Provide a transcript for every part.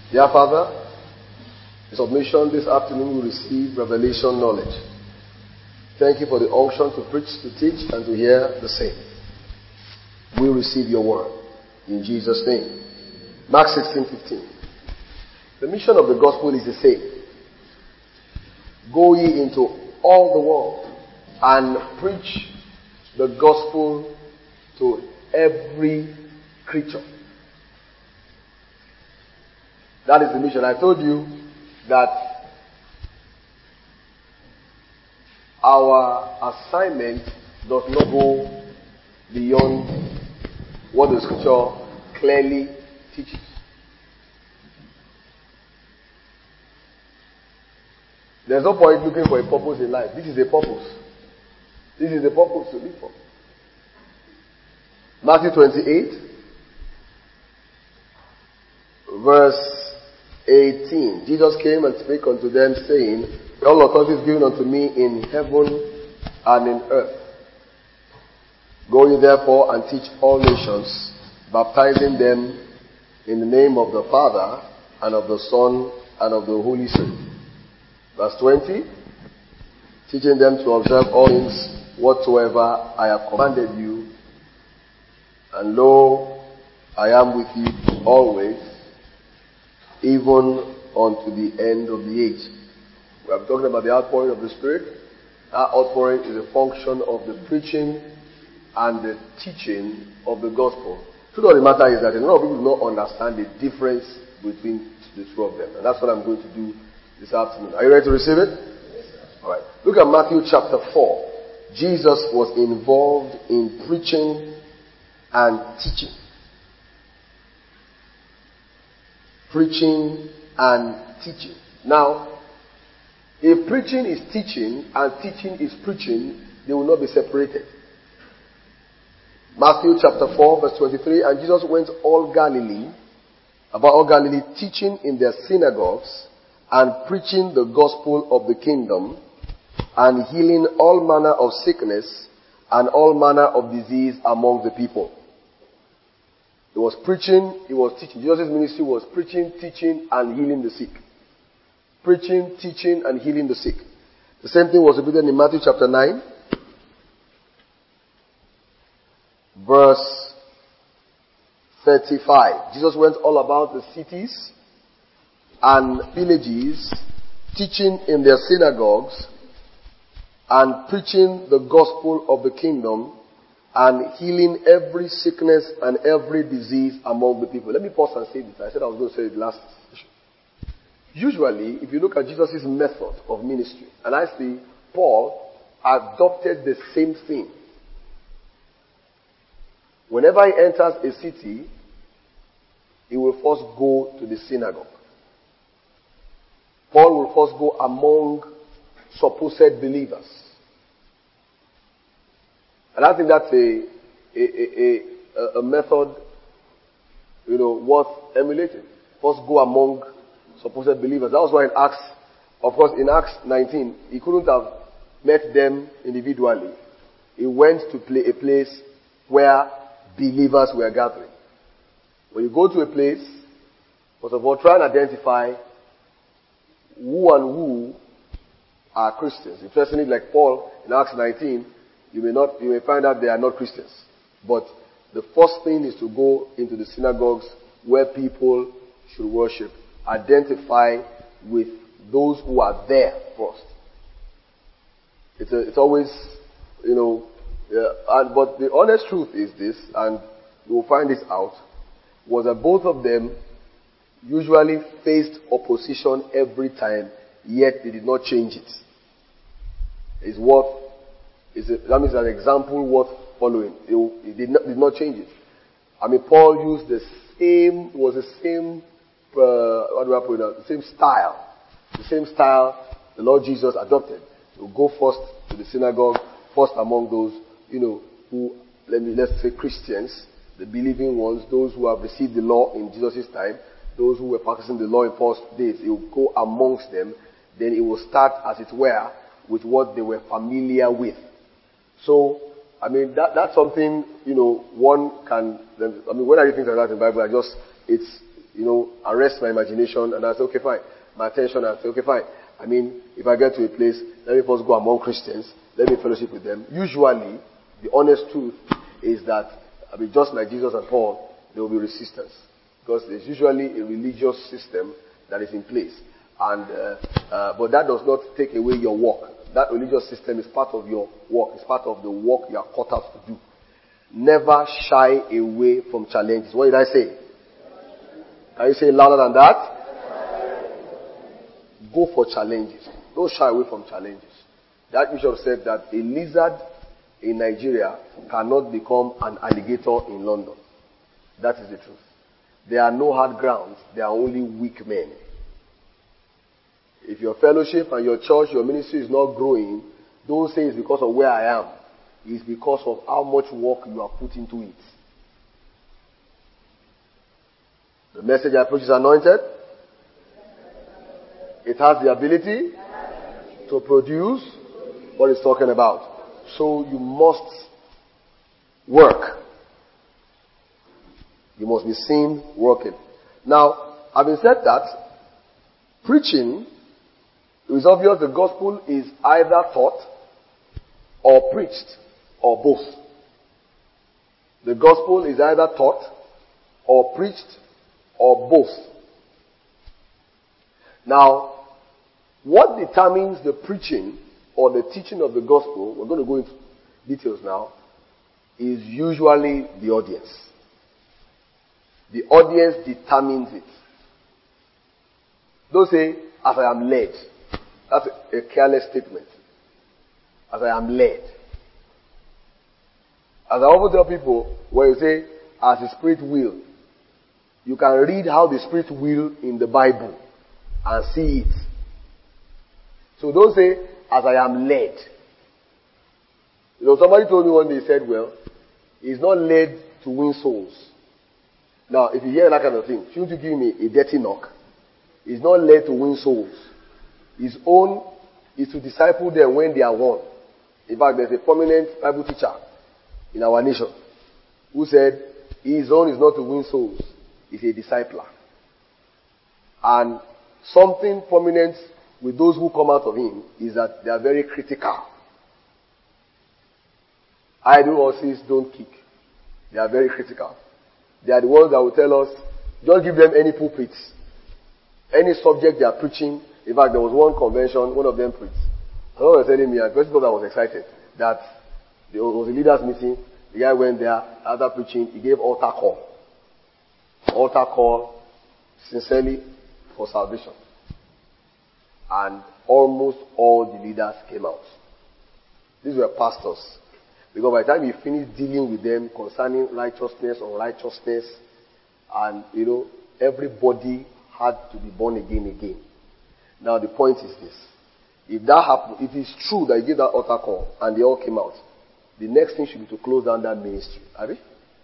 Dear Father, in submission this afternoon we receive revelation knowledge. Thank you for the unction to preach, to teach, and to hear the same. We receive your word in Jesus' name. Mark 16:15. The mission of the gospel is the same. Go ye into all the world and preach the gospel to every creature. That is the mission. I told you that our assignment does not go beyond what the scripture clearly teaches. There's no point looking for a purpose in life. This is a purpose. This is the purpose to live for. Matthew 28, verse 18. Jesus came and spake unto them, saying, all authority is given unto me in heaven and in earth. Go ye therefore and teach all nations, baptizing them in the name of the Father, and of the Son, and of the Holy Spirit. Verse 20. Teaching them to observe all things whatsoever I have commanded you. And lo, I am with you always, even unto the end of the age. We have talked about the outpouring of the Spirit. That outpouring is a function of the preaching and the teaching of the gospel. The truth of the matter is that a lot of people do not understand the difference between the two of them. And that's what I'm going to do this afternoon. Are you ready to receive it? Yes, sir. Alright. Look at Matthew chapter 4. Jesus was involved in preaching and teaching. Preaching and teaching. Now, if preaching is teaching and teaching is preaching, they will not be separated. Matthew chapter 4 verse 23, and Jesus went about all Galilee, teaching in their synagogues and preaching the gospel of the kingdom and healing all manner of sickness and all manner of disease among the people. He was preaching, he was teaching. Jesus' ministry was preaching, teaching, and healing the sick. Preaching, teaching, and healing the sick. The same thing was repeated in Matthew chapter 9, verse 35. Jesus went all about the cities and villages, teaching in their synagogues and preaching the gospel of the kingdom and healing every sickness and every disease among the people. Let me pause and say this. I said I was going to say it last session. Usually, if you look at Jesus' method of ministry, and I see Paul adopted the same thing. Whenever he enters a city, he will first go to the synagogue. Paul will first go among supposed believers. And I think that's a method, worth emulating. First go among supposed believers. That was why in Acts, of course, in Acts 19, he couldn't have met them individually. He went to a place where believers were gathering. When you go to a place, first of all, try and identify who and who are Christians. Interestingly, like Paul in Acts 19, you may find out they are not Christians. But the first thing is to go into the synagogues where people should worship. Identify with those who are there first. It's always, but the honest truth is this, and you will find this out, was that both of them usually faced opposition every time, yet they did not change it. That means an example worth following. He did not change it. I mean, Paul used the same style. The same style the Lord Jesus adopted. To go first to the synagogue, first among those, who, let's say Christians, the believing ones, those who have received the law in Jesus' time, those who were practicing the law in first days. He will go amongst them. Then it will start, as it were, with what they were familiar with. So, I mean, that's something, one can, when I read things like that in the Bible, arrest my imagination, and I say, okay, fine. My attention, and I say, okay, fine. I mean, if I get to a place, let me first go among Christians, let me fellowship with them. Usually, the honest truth is that, just like Jesus and Paul, there will be resistance. Because there's usually a religious system that is in place. But that does not take away your work. That religious system is part of your work. It's part of the work you are called out to do. Never shy away from challenges. What did I say? Can you say it louder than that? Go for challenges. Don't shy away from challenges. The Archbishop said that a lizard in Nigeria cannot become an alligator in London. That is the truth. There are no hard grounds. There are only weak men. If your fellowship and your church, your ministry is not growing, don't say it's because of where I am. It's because of how much work you are put into it. The message I preach is anointed. It has the ability to produce what it's talking about. So you must work. You must be seen working. Now, having said that, preaching, it is obvious the gospel is either taught or preached or both. The gospel is either taught or preached or both. Now, what determines the preaching or the teaching of the gospel, we're going to go into details now, is usually the audience. The audience determines it. Don't say, as I am led. That's a careless statement. As I am led. As I often tell people, when you say, as the Spirit will, you can read how the Spirit will in the Bible and see it. So don't say, as I am led. Somebody told me one day, he said, well, he's not led to win souls. Now, if you hear that kind of thing, shouldn't you give me a dirty knock? He's not led to win souls. His own is to disciple them when they are won. In fact, there's a prominent Bible teacher in our nation who said his own is not to win souls, he's a discipler. And something prominent with those who come out of him is that they are very critical. Idle horses don't kick. They are very critical. They are the ones that will tell us, just give them any pulpits. Any subject they are preaching. In fact, there was one convention, one of them preached. Someone was telling me, and first of all I was excited, that there was a leaders meeting. The guy went there, after preaching, he gave altar call. Altar call, sincerely, for salvation. And almost all the leaders came out. These were pastors. Because by the time he finished dealing with them concerning righteousness, unrighteousness, and, everybody had to be born again. Now the point is this. If that happened, if it's true that he gave that altar call and they all came out, the next thing should be to close down that ministry. Abi?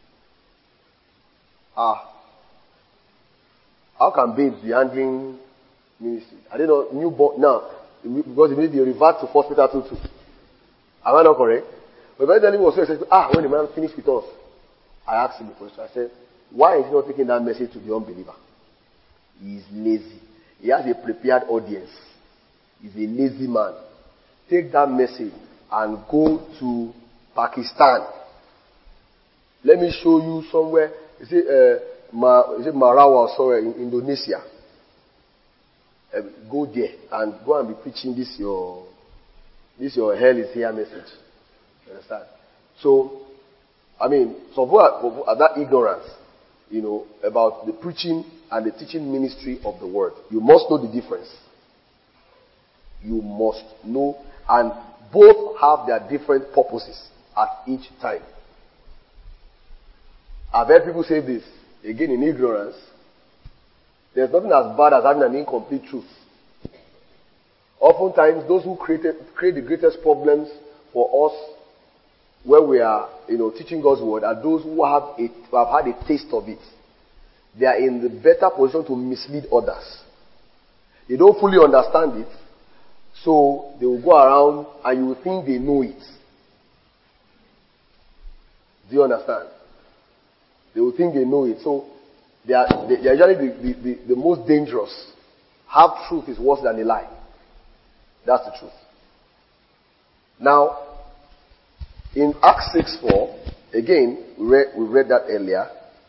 How can babes be handling ministry? I don't know, newborn, now, because immediately you revert to 1 Peter 2:2. Am I not correct? But when he was so excited, when the man finished with us, I asked him the question. I said, why is he not taking that message to the unbeliever? He is lazy. He has a prepared audience. He's a lazy man. Take that message and go to Pakistan. Let me show you somewhere. Is it Marawa or somewhere in Indonesia? Go there and go and be preaching this your hell is here message. You understand? So, some people are that ignorance, about the preaching and the teaching ministry of the word. You must know the difference. You must know, and both have their different purposes at each time. I've heard people say this, again in ignorance. There's nothing as bad as having an incomplete truth. Oftentimes, those who create the greatest problems for us when we are, teaching God's word are those who have had a taste of it. They are in the better position to mislead others. They don't fully understand it, so they will go around and you will think they know it. Do you understand? They will think they know it. So They are usually the most dangerous. Half truth is worse than a lie. That's the truth. Now, in Acts 6:4, again, we read that earlier.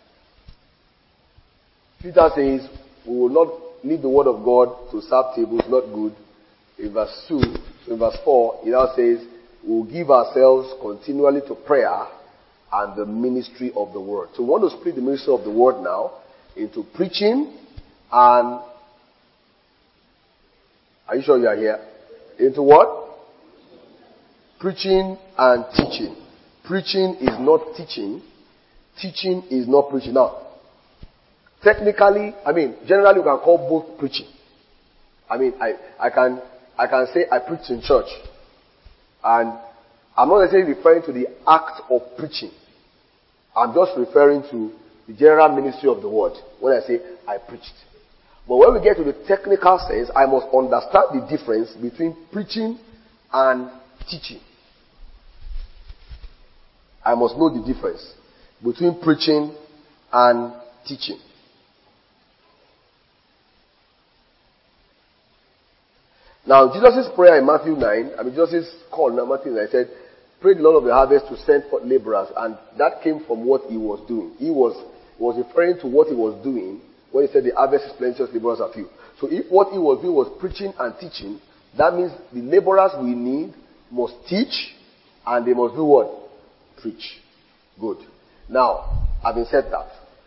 Peter says, we will not leave the word of God to serve tables, not good. In verse 2, in verse 4, he now says, we will give ourselves continually to prayer and the ministry of the word. So we want to split the ministry of the word now into preaching and, are you sure you are here? Into what? Preaching and teaching. Preaching is not teaching. Teaching is not preaching. Now, technically, generally you can call both preaching. I can say I preach in church. And I'm not necessarily referring to the act of preaching. I'm just referring to the general ministry of the word when I say I preached. But when we get to the technical sense, I must understand the difference between preaching and teaching. I must know the difference between preaching and teaching. Now, Jesus' prayer in Matthew 9, Jesus' call in Matthew 9 said, pray the Lord of the harvest to send forth laborers, and that came from what he was doing. He was referring to what he was doing when he said the harvest is plenteous, laborers are few. So if what he was doing was preaching and teaching, that means the laborers we need must teach, and they must do what? Preach. Good. Now, having said that,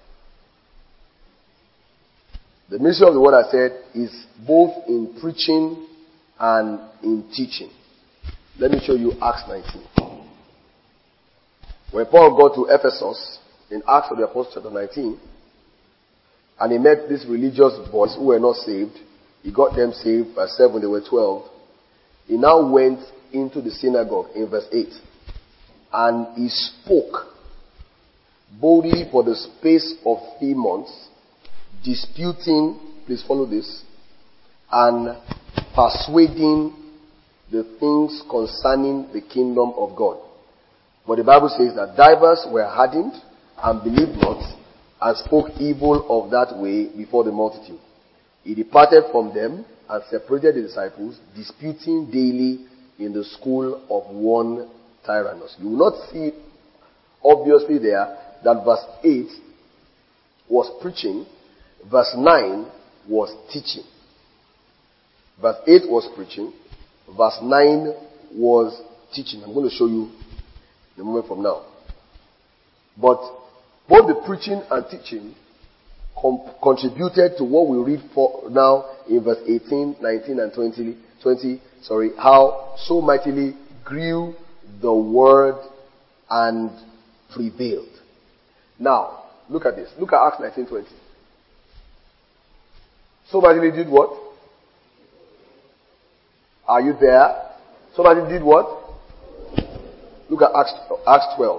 the ministry of the word I said is both in preaching and in teaching. Let me show you Acts 19. When Paul got to Ephesus, in Acts of the Apostles chapter 19, and he met these religious boys who were not saved, he got them saved. Verse 7, they were 12. He now went into the synagogue in verse 8, and he spoke boldly for the space of 3 months, disputing, please follow this, and persuading the things concerning the kingdom of God. But the Bible says that divers were hardened and believed not, and spoke evil of that way before the multitude. He departed from them and separated the disciples, disputing daily in the school of one Tyrannus. You will not see obviously there that verse 8 was preaching, verse 9 was teaching. Verse 8 was preaching, verse 9 was teaching. I'm going to show you in a moment from now. But both the preaching and teaching contributed to what we read for now in verse 18, 19, and 20, how so mightily grew the word and prevailed. Now, look at this. Look at Acts 19:20. So mightily did what? Are you there? So mightily did what? Look at Acts 12.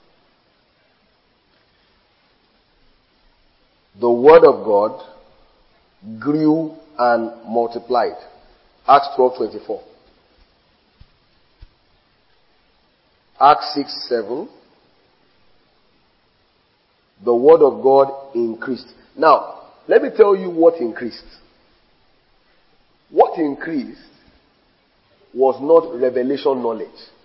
The word of God grew and multiplied. Acts 12:24. Acts 6:7. The word of God increased. Now, let me tell you what increased. What increased was not revelation knowledge.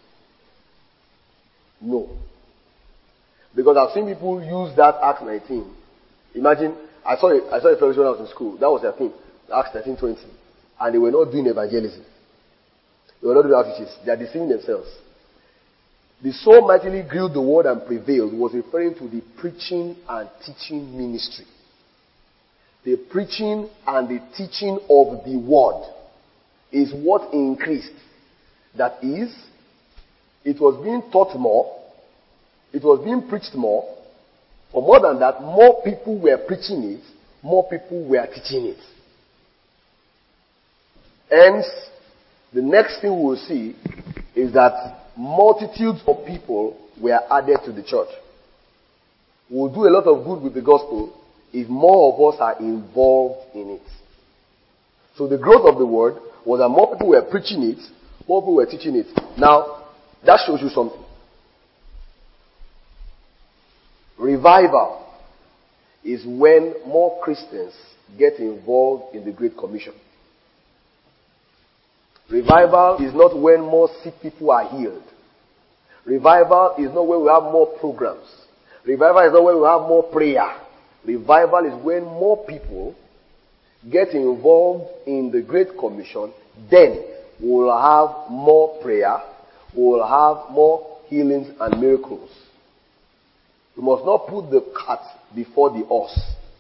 No. Because I've seen people use that Acts 19. Imagine, I saw a fellowship when I was in school. That was their thing. Acts 13:20. And they were not doing evangelism. They were not doing outreaches. They are deceiving themselves. The so mightily grew the word and prevailed was referring to the preaching and teaching ministry. The preaching and the teaching of the word is what increased. That is, it was being taught more, it was being preached more, but more than that, more people were preaching it, more people were teaching it. Hence, the next thing we will see is that multitudes of people were added to the church. We'll do a lot of good with the gospel if more of us are involved in it. So the growth of the word was that more people were preaching it, more people were teaching it. Now, that shows you something. Revival is when more Christians get involved in the Great Commission. Revival is not when more sick people are healed. Revival is not when we have more programs. Revival is not when we have more prayer. Revival is when more people get involved in the Great Commission. Then we will have more prayer. We will have more healings and miracles. We must not put the cart before the horse.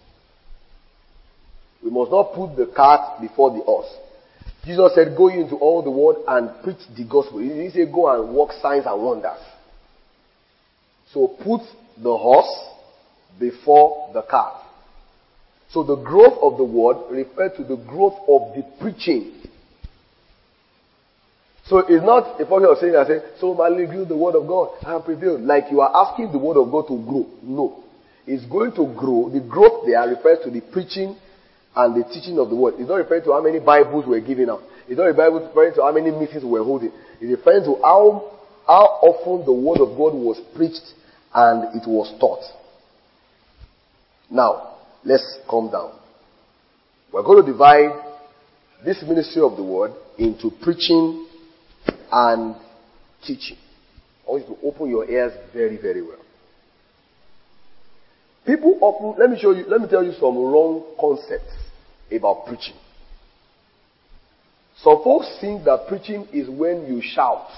We must not put the cart before the horse. Jesus said, go into all the world and preach the gospel. He didn't say go and work signs and wonders. So put the horse before the cart. So the growth of the word refers to the growth of the preaching. So it's not a function of saying, so manly grew the word of God and prevailed. Like you are asking the word of God to grow. No. It's going to grow. The growth there refers to the preaching and the teaching of the word. It's not referring to how many Bibles we're giving out. It's not referring to how many meetings we're holding. It's referring to how often the word of God was preached and it was taught. Now, let's calm down. We're going to divide this ministry of the word into preaching and teaching. I want you to open your ears very, very well. People often, let me tell you some wrong concepts about preaching. Some folks think that preaching is when you shout.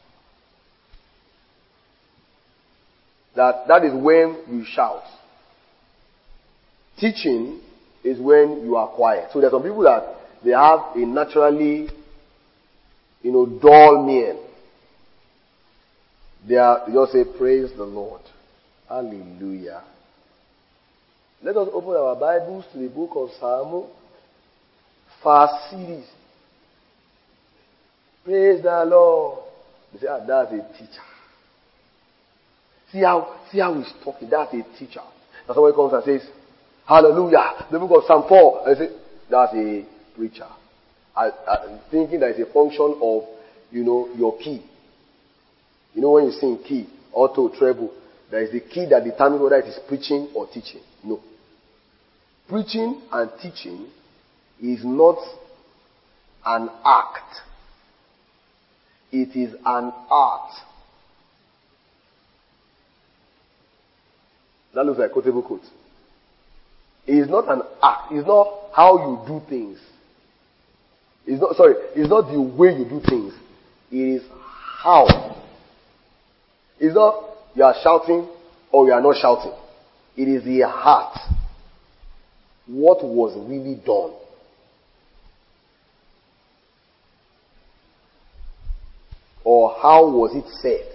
That is when you shout. Teaching is when you are quiet. So there are some people that they have a naturally, dull mien. They just say, praise the Lord. Hallelujah. Let us open our Bibles to the book of Psalm, verse series. Praise the Lord. They say, that's a teacher. See how he's talking. That's a teacher. Now somebody comes and says, hallelujah. The book of Psalm 4. I say, that's a preacher. I'm thinking that it's a function of, your key. When you sing key, alto, treble, there is the key that determines whether it is preaching or teaching. No. Preaching and teaching is not an act. It is an art. That looks like quotable quote. It is not an act. It's not how you do things. It's not the way you do things. It is how. It's not you are shouting or you are not shouting. It is the heart. What was really done. Or how was it said?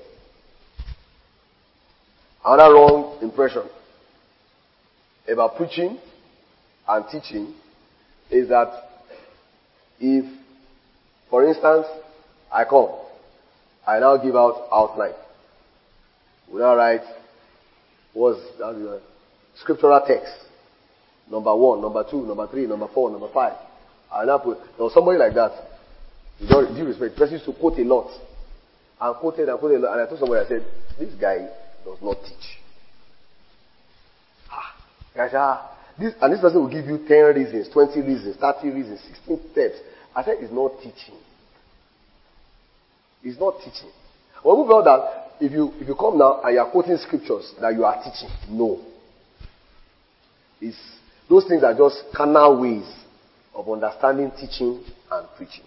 Another wrong impression about preaching and teaching is that if, for instance, I come, I now give out outline. We now write, scriptural text. Number 1, number 2, number 3, number 4, number 5. I now put, there was somebody like that. With all due respect, the person used to quote a lot. And quoted a lot. And I told somebody, I said, this guy does not teach. This person will give you 10 reasons, 20 reasons, 30 reasons, 16 steps. I said, it's not teaching. It's not teaching. Well, move on that if you come now and you are quoting scriptures that you are teaching, no. Those things are just carnal ways of understanding teaching and preaching.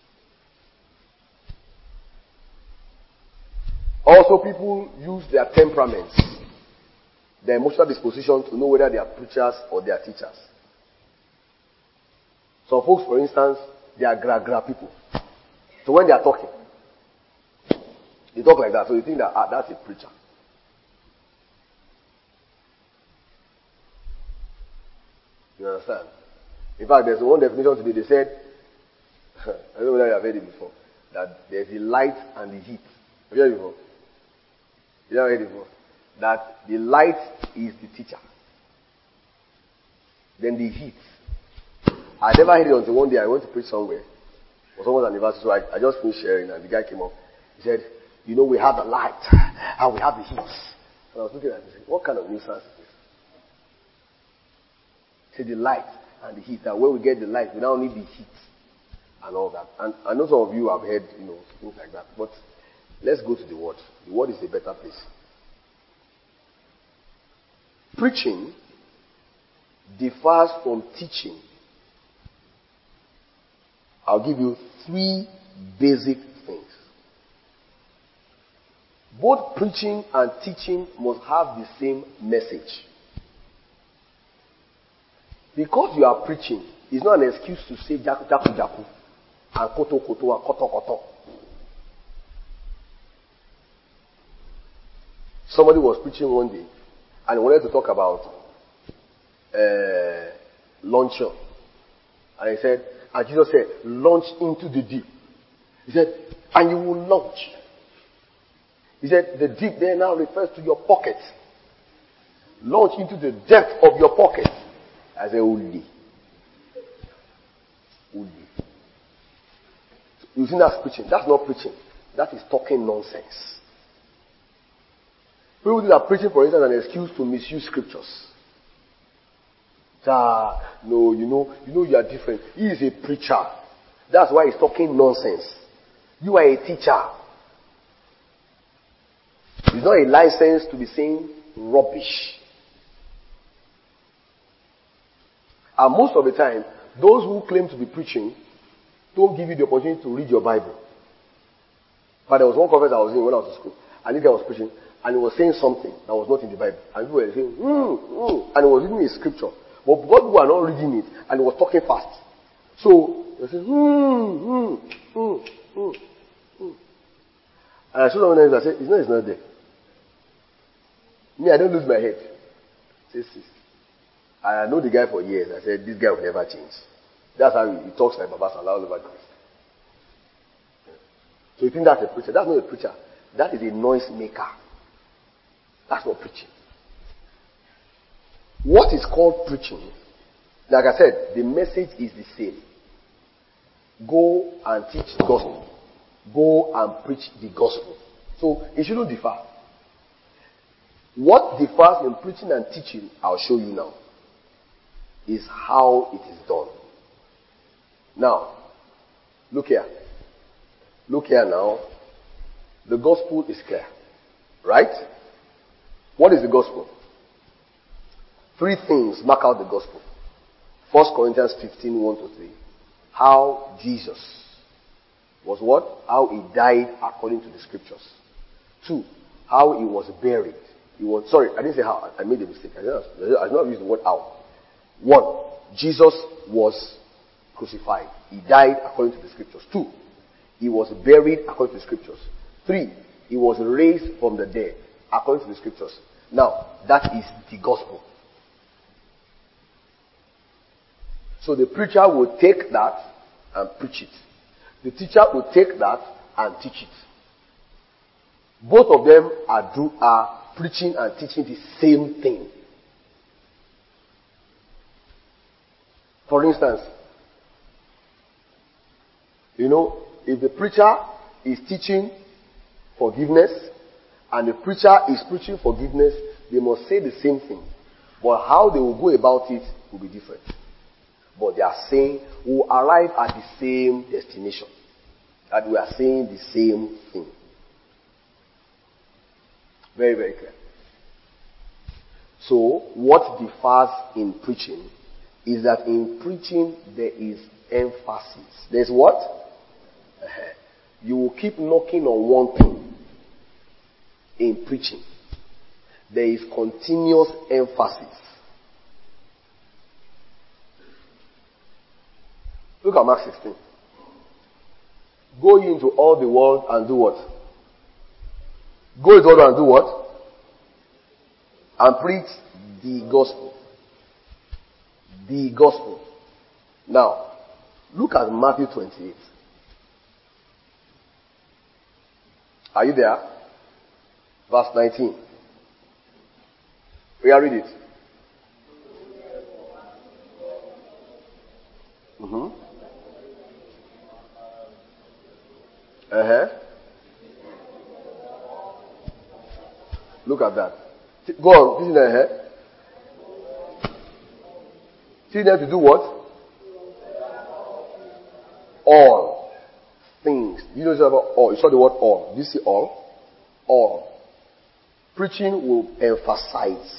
Also, people use their temperaments, their emotional disposition to know whether they are preachers or they are teachers. Some folks, for instance, they are gra people. So when they are talking, they talk like that. So you think that that's a preacher. You understand? In fact, there's one definition today. They said, I don't know whether you have heard it before, that there's the light and the heat. Have you heard it before? You never heard it before? That the light is the teacher. Then the heat. I never heard it until one day I went to preach somewhere. It was someone's anniversary, so I just finished sharing and the guy came up. He said, we have the light and we have the heat. And I was looking at him and said, what kind of nuisance is this? Say the light and the heat. That when we get the light, we don't need the heat and all that. And I know some of you have heard, things like that. But let's go to the word. The word is a better place. Preaching differs from teaching. I'll give you 3 basic things. Both preaching and teaching must have the same message. Because you are preaching, it's not an excuse to say jaku jaku jaku and koto koto and koto koto. Somebody was preaching one day and wanted to talk about launching. And he said, and Jesus said, launch into the deep. He said, and you will launch. He said, the deep there now refers to your pocket. Launch into the depth of your pocket. I said, Uli. You think that's preaching? That's not preaching. That is talking nonsense. People do that preaching, for instance, an excuse to misuse scriptures. No, you are different. He is a preacher. That's why he's talking nonsense. You are a teacher. It's not a license to be saying rubbish. And most of the time, those who claim to be preaching don't give you the opportunity to read your Bible. But there was one conference I was in when I was in school, and this guy was preaching, and he was saying something that was not in the Bible. And people were saying, and he was reading a scripture. But God were not reading it, and he was talking fast. So, they said, And I saw someone else, I said, it's not there. Me, I don't lose my head. Says, I know the guy for years. I said, this guy will never change. That's how he talks like Baba Salah all over the place. So you think that's a preacher? That's not a preacher. That is a noise maker. That's not preaching. What is called preaching, like I said, the message is the same. Go and teach the gospel. Go and preach the gospel. So it shouldn't differ. What differs in preaching and teaching, I'll show you now, is how it is done. Now, look here. Look here now. The gospel is clear. Right? What is the gospel? 3 things mark out the gospel. 1 Corinthians 15, 1-3. How Jesus was what? How he died according to the scriptures. 2. How he was buried. I didn't say how. I made a mistake. I did not use the word how. 1. Jesus was crucified. He died according to the scriptures. 2. He was buried according to the scriptures. 3. He was raised from the dead according to the scriptures. Now, that is the gospel. So the preacher will take that and preach it. The teacher will take that and teach it. Both of them are preaching and teaching the same thing. For instance, if the preacher is teaching forgiveness and the preacher is preaching forgiveness, they must say the same thing. But how they will go about it will be different. But they are saying we will arrive at the same destination. That we are saying the same thing. Very, very clear. So, what differs in preaching is that in preaching there is emphasis. There's what? You will keep knocking on one thing. In preaching, there is continuous emphasis. Look at Mark 16. Go into all the world and do what? Go into all the world and do what? And preach the gospel. The gospel. Now, look at Matthew 28. Are you there? Verse 19. We are read it. Look at that. Go on. Teach them to do what? All things. You know about all. You saw the word all. Did you see all? All. Preaching will emphasize.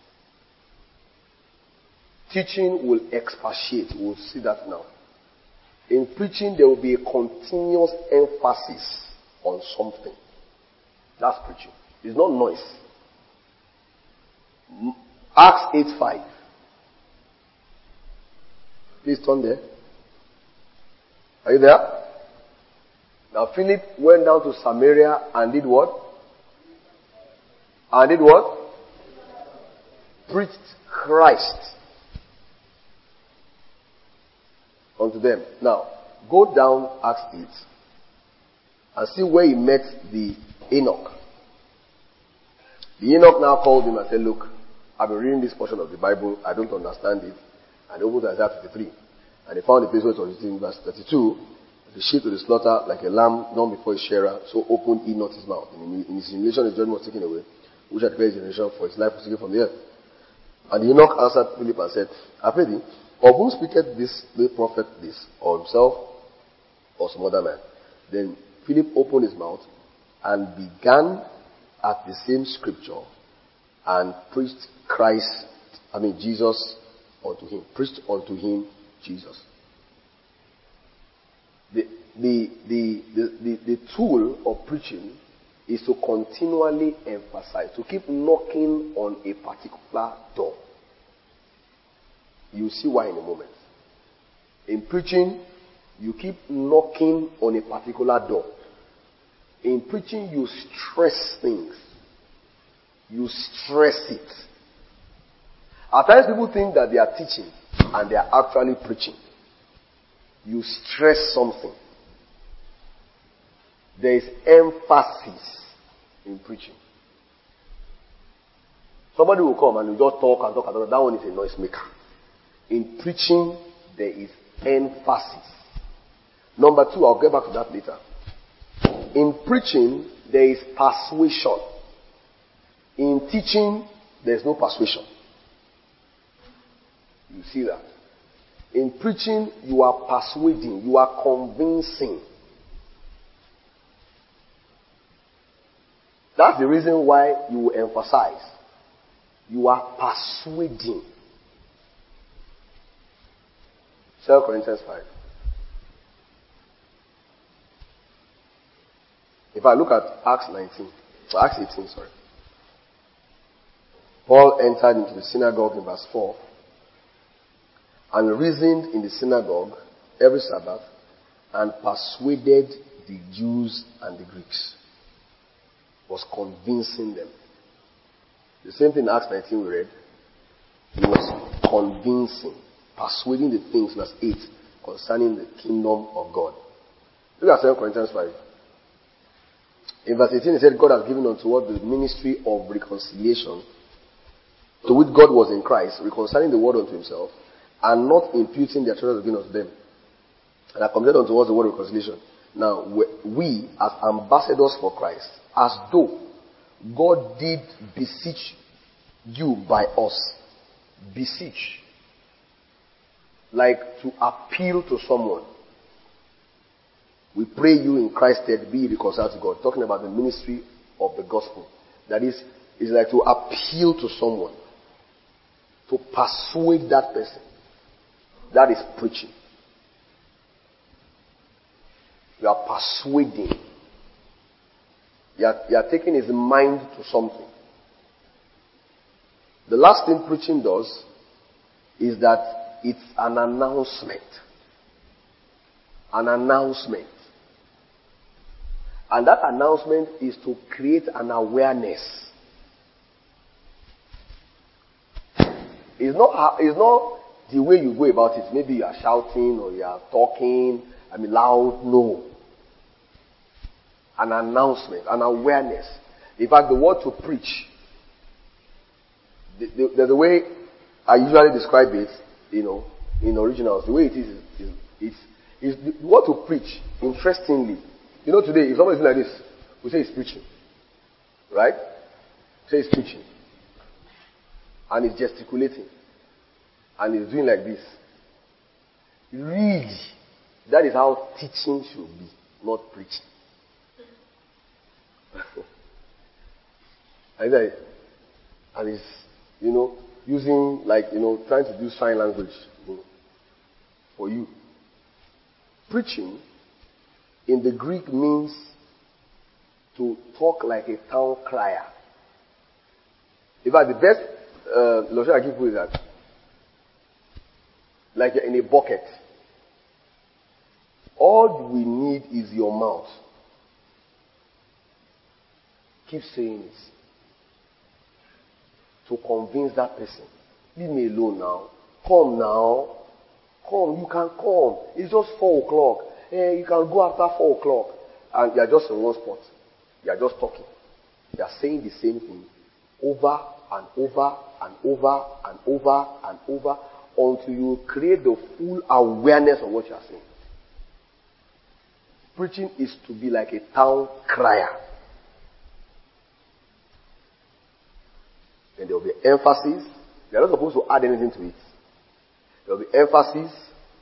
Teaching will expatiate. We'll see that now. In preaching, there will be a continuous emphasis on something. That's preaching. It's not noise. Acts 8:5. Please turn there. Are you there? Now Philip went down to Samaria and did what? And did what? Preached Christ unto them. Now, go down Acts 8 and see where he met the Enoch. The Enoch now called him and said, look, I've been reading this portion of the Bible, I don't understand it. And he opened Isaiah 53. And he found the place where it was written in verse 32, the sheep to the slaughter like a lamb known before his shearer, so opened he not his mouth. In his humiliation his judgment was taken away, which had created generation, for his life was taken from the earth. And the Enoch answered Philip and said, I pray thee, of whom speaketh this the prophet this, or himself, or some other man? Then Philip opened his mouth and began at the same scripture and preached Jesus unto him. Preached unto him Jesus. The tool of preaching is to continually emphasize, to keep knocking on a particular door. You'll see why in a moment. In preaching, you keep knocking on a particular door. In preaching, you stress things. You stress it. At times people think that they are teaching and they are actually preaching. You stress something. There is emphasis in preaching. Somebody will come and will just talk and talk and talk. That one is a noisemaker. In preaching, there is emphasis. Number two, I'll get back to that later. In preaching, there is persuasion. In teaching, there is no persuasion. You see that? In preaching, you are persuading, you are convincing. That's the reason why you emphasize. You are persuading. 2 Corinthians 5. If I look at Acts 18, sorry. Paul entered into the synagogue in verse 4 and reasoned in the synagogue every Sabbath and persuaded the Jews and the Greeks. Was convincing them. The same thing in Acts 19 we read. He was convincing, persuading the things, verse 8, concerning the kingdom of God. Look at 2 Corinthians 5. In verse 18 he said, God has given unto us the ministry of reconciliation, to which God was in Christ, reconciling the world unto himself, and not imputing their trespasses against them. And I committed unto us the word of reconciliation. Now, we, as ambassadors for Christ, as though God did beseech you by us. Beseech. Like to appeal to someone. We pray you in Christ's stead be reconciled to God. Talking about the ministry of the gospel. That is like to appeal to someone. To persuade that person. That is preaching. You are persuading. You are taking his mind to something. The last thing preaching does is that it's an announcement. An announcement. And that announcement is to create an awareness. It's not the way you go about it. Maybe you are shouting or you are talking, loud. No. An announcement, an awareness. In fact, the word to preach, the way I usually describe it, in originals, the way it is the word to preach, interestingly. Today, if somebody is like this, we say he's preaching. Right? We say he's preaching. And he's gesticulating. and he's doing like this. Really, that is how teaching should be, not preaching. And he's, using trying to do sign language for you. Preaching in the Greek means to talk like a town crier. In fact, the best illustration I give you is that, like you're in a bucket. All we need is your mouth. Keep saying it to convince that person. Leave me alone now. Come now. Come, you can come. It's just 4 o'clock. You can go after 4 o'clock. And you're just in one spot. You're just talking. You're saying the same thing over and over and over and over and over until you create the full awareness of what you're saying. Preaching is to be like a town crier. And there will be emphasis. You're not supposed to add anything to it. There will be emphasis.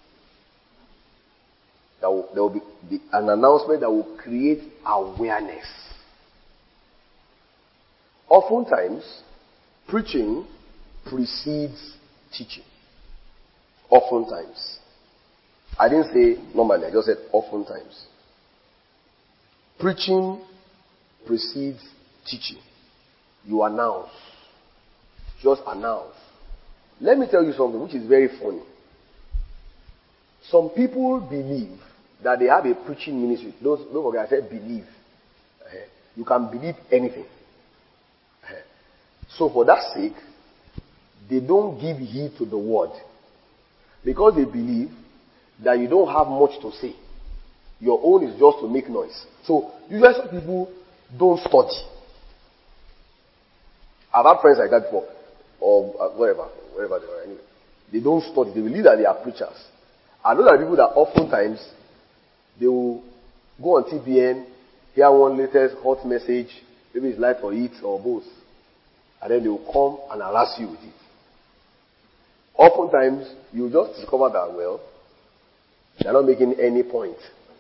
There will be an announcement that will create awareness. Oftentimes, preaching precedes teaching. Oftentimes. I didn't say normally, I just said oftentimes. Preaching precedes teaching. You announce. Just announce. Let me tell you something which is very funny. Some people believe that they have a preaching ministry. Don't forget, I said believe. You can believe anything. So for that sake, they don't give heed to the word. Because they believe that you don't have much to say. Your own is just to make noise. So usually some people don't study. I've had friends like that before. Or wherever they are. Anyway, they don't study. They believe that they are preachers. I know that people that oftentimes they will go on TBN, hear one latest hot message, maybe it's light or heat or both, and then they will come and harass you with it. Oftentimes you just discover that they're not making any point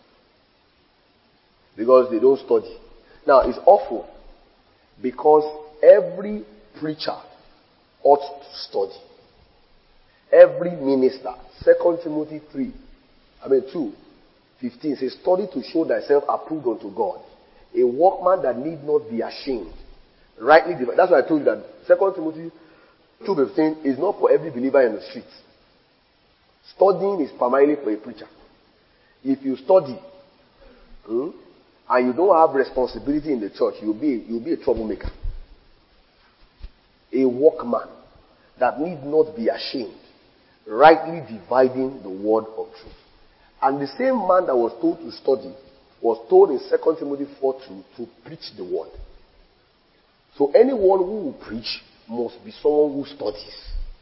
because they don't study. Now it's awful because every preacher ought to study. Every minister. 2 Timothy 2:15 says, study to show thyself approved unto God, a workman that need not be ashamed. Rightly divided. That's why I told you that 2 Timothy 2:15 is not for every believer in the street. Studying is primarily for a preacher. If you study and you don't have responsibility in the church, you'll be a troublemaker. A workman that need not be ashamed, rightly dividing the word of truth. And the same man that was told to study was told in 2 Timothy 4:2 to preach the word. So anyone who will preach must be someone who studies.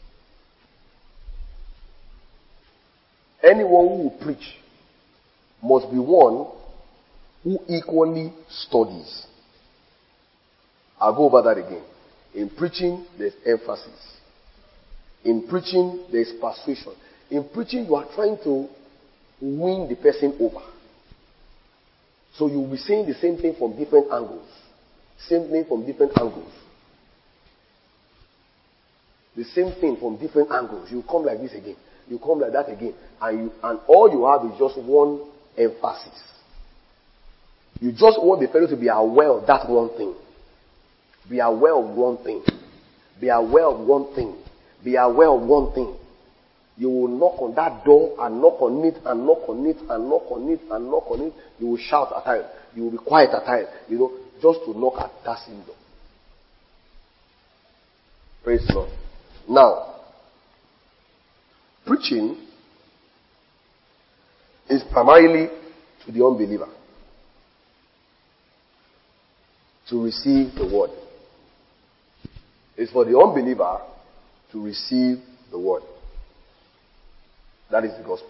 Anyone who will preach must be one who equally studies. I'll go over that again. In preaching, there's emphasis. In preaching, there's persuasion. In preaching, you are trying to win the person over. So you'll be saying the same thing from different angles. Same thing from different angles. The same thing from different angles. You come like this again. You come like that again. And all you have is just one emphasis. You just want the fellow to be aware of that one thing. Be aware of one thing. Be aware of one thing. Be aware of one thing. You will knock on that door and knock on it and knock on it and knock on it and knock on it. You will shout at times. You will be quiet at times. Just to knock at that same door. Praise the Lord. Now, preaching is primarily to the unbeliever to receive the word. It's for the unbeliever to receive the word. That is the gospel.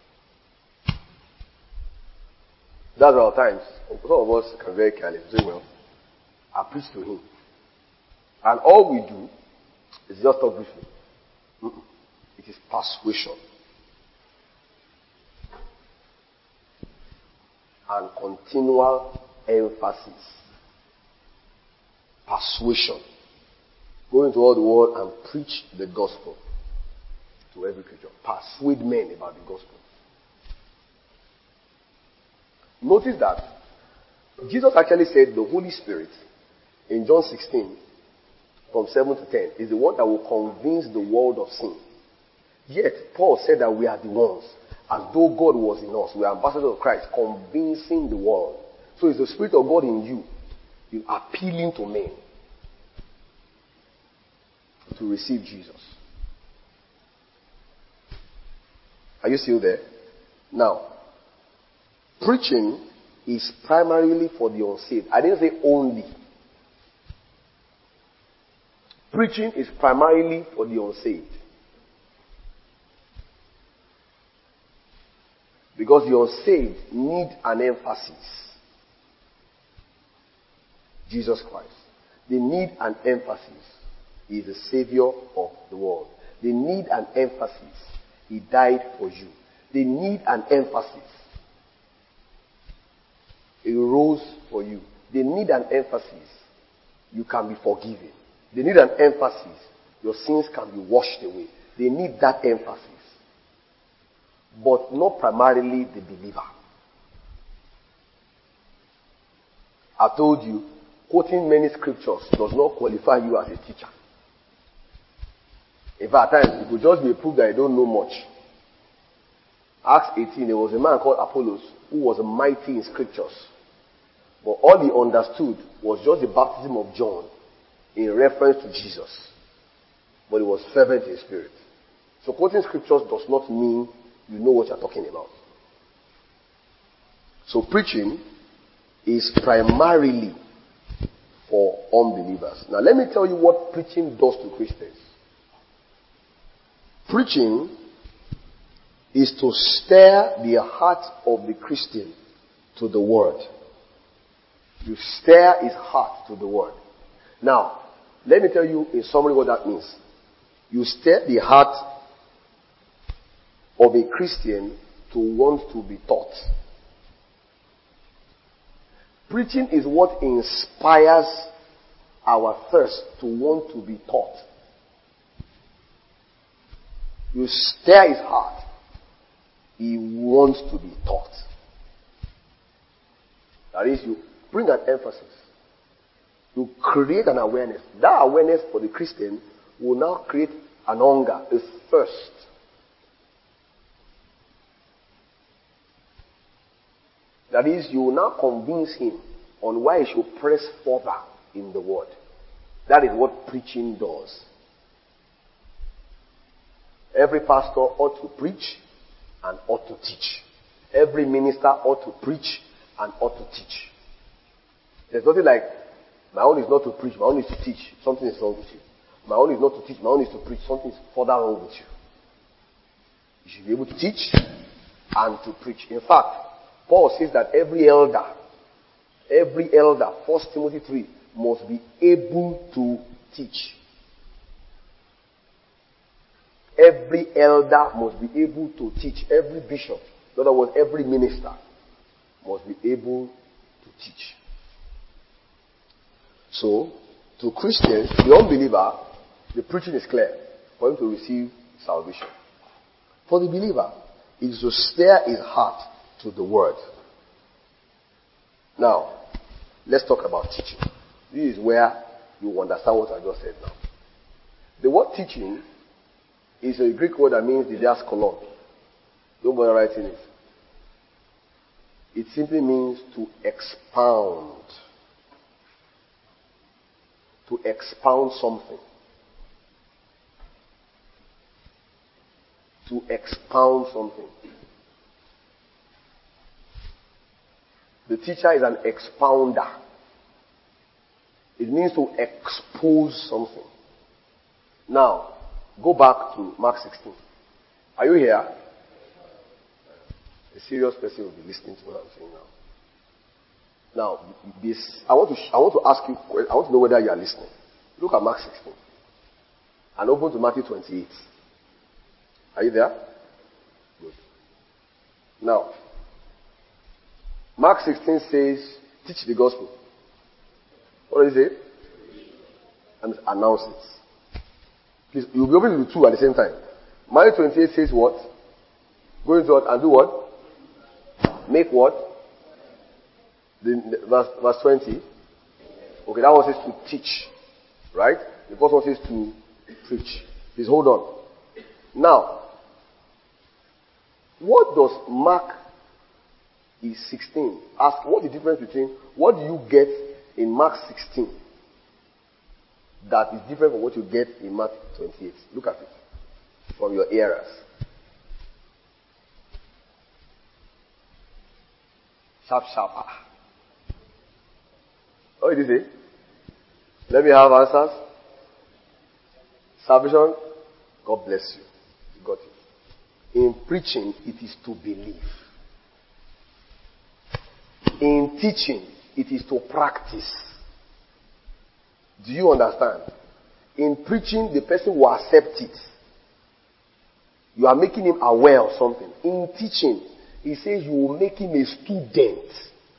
That's why at times, some of us can be very careless. Say, I preach to him. And all we do is just talk briefly. It is persuasion. And continual emphasis. Persuasion. Go into all the world and preach the gospel to every creature. Persuade men about the gospel. Notice that Jesus actually said the Holy Spirit in John 16 from 7 to 10 is the one that will convince the world of sin. Yet Paul said that we are the ones, as though God was in us. We are ambassadors of Christ, convincing the world. So it's the Spirit of God in you. You're appealing to men to receive Jesus. Are you still there? Now, preaching is primarily for the unsaved. I didn't say only. Preaching is primarily for the unsaved. Because the unsaved need an emphasis. Jesus Christ. They need an emphasis. He is the Savior of the world. They need an emphasis. He died for you. They need an emphasis. He rose for you. They need an emphasis. You can be forgiven. They need an emphasis. Your sins can be washed away. They need that emphasis. But not primarily the believer. I told you, quoting many scriptures does not qualify you as a teacher. In fact, at times, it could just be a proof that you don't know much. Acts 18, there was a man called Apollos who was mighty in scriptures. But all he understood was just the baptism of John in reference to Jesus. But he was fervent in spirit. So quoting scriptures does not mean you know what you're talking about. So preaching is primarily for unbelievers. Now let me tell you what preaching does to Christians. Preaching is to stir the heart of the Christian to the word. You stir his heart to the word. Now, let me tell you in summary what that means. You stir the heart of a Christian to want to be taught. Preaching is what inspires our thirst to want to be taught. You stir his heart. He wants to be taught. That is, you bring an emphasis. You create an awareness. That awareness for the Christian will now create an hunger, a thirst. That is, you will now convince him on why he should press further in the word. That is what preaching does. Every pastor ought to preach and ought to teach. Every minister ought to preach and ought to teach. There's nothing like, my own is not to preach, my own is to teach. Something is wrong with you. My own is not to teach, my own is to preach. Something is further wrong with you. You should be able to teach and to preach. In fact, Paul says that every elder, 1 Timothy 3, must be able to teach. Every elder must be able to teach. Every bishop, in other words, every minister must be able to teach. So, to Christians, the unbeliever, the preaching is clear for him to receive salvation. For the believer, it is to stir his heart to the word. Now, let's talk about teaching. This is where you understand what I just said now. The word teaching is a Greek word that means didaskolon. Don't bother writing it. It simply means to expound. To expound something. To expound something. The teacher is an expounder. It means to expose something. Now, go back to Mark 16. Are you here? A serious person will be listening to what I'm saying now. Now, I want to ask you, I want to know whether you are listening. Look at Mark 16. And open to Matthew 28. Are you there? Good. Now, Mark 16 says, teach the gospel. What does it say? And announce it. Please, you'll be able to do two at the same time. Matthew 28 says what? Go into what and do what? Make what? Verse 20. Okay, that one says to teach. Right? The first one says to preach. Please hold on. Now, what does Mark is 16? Ask what the difference between what do you get in Mark 16 that is different from what you get in Mark 28. Look at it from your eras. Sharp. What did you say? Let me have answers. Salvation. God bless you. You got it. In preaching, it is to believe. In teaching, it is to practice. Do you understand? In preaching, the person will accept it. You are making him aware of something. In teaching, he says you will make him a student,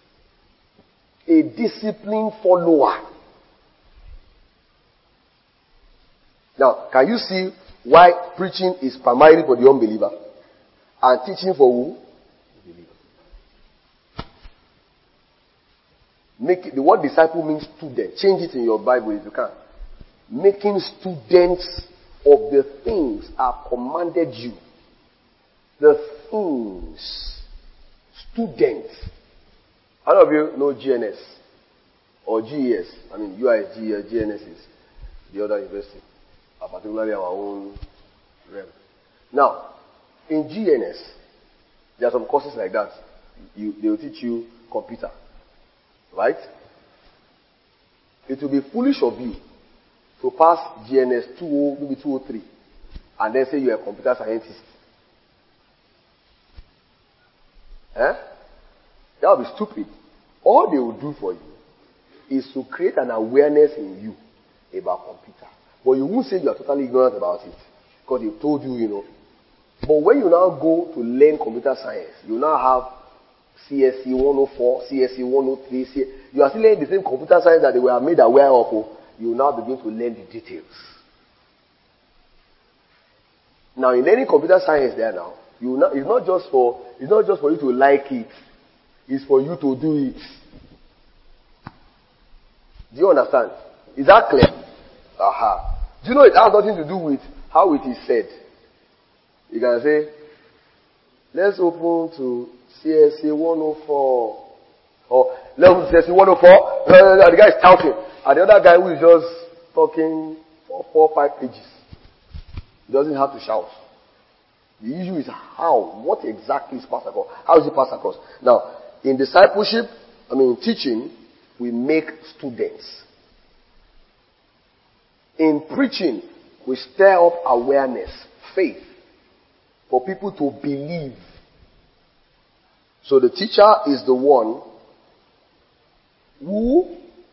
a disciplined follower. Now, can you see why preaching is primarily for the unbeliever and teaching for who? The believer. Make it, the word disciple means student. Change it in your Bible if you can. Making students of the things I've commanded you. The things. Students. How many of you know GNS? Or GES? I mean, UIS, GNS is the other university. Particularly our own realm. Now, in GNS, there are some courses like that. They will teach you computer. Right? It will be foolish of you to pass GNS 20, maybe 203, and then say you are a computer scientist. That would be stupid. All they will do for you is to create an awareness in you about computer. But you won't say you are totally ignorant about it. Because they've told you, you know. But when you now go to learn computer science, you now have CSC 104, CSC 103, you are still learning the same computer science that they were made aware of. You now begin to learn the details. Now, in learning computer science there now, it's not just for you to like it. It's for you to do it. Do you understand? Is that clear? Aha. Do you know it has nothing to do with how it is said? You can say, let's open to CSC 104. Or let's open to CSC 104. The guy is shouting. And the other guy who is just talking for 4 or 5 pages. He doesn't have to shout. The issue is how. What exactly is passed across? How is it passed across? Now, in discipleship, teaching, we make students. In preaching, we stir up awareness, faith, for people to believe. So the teacher is the one who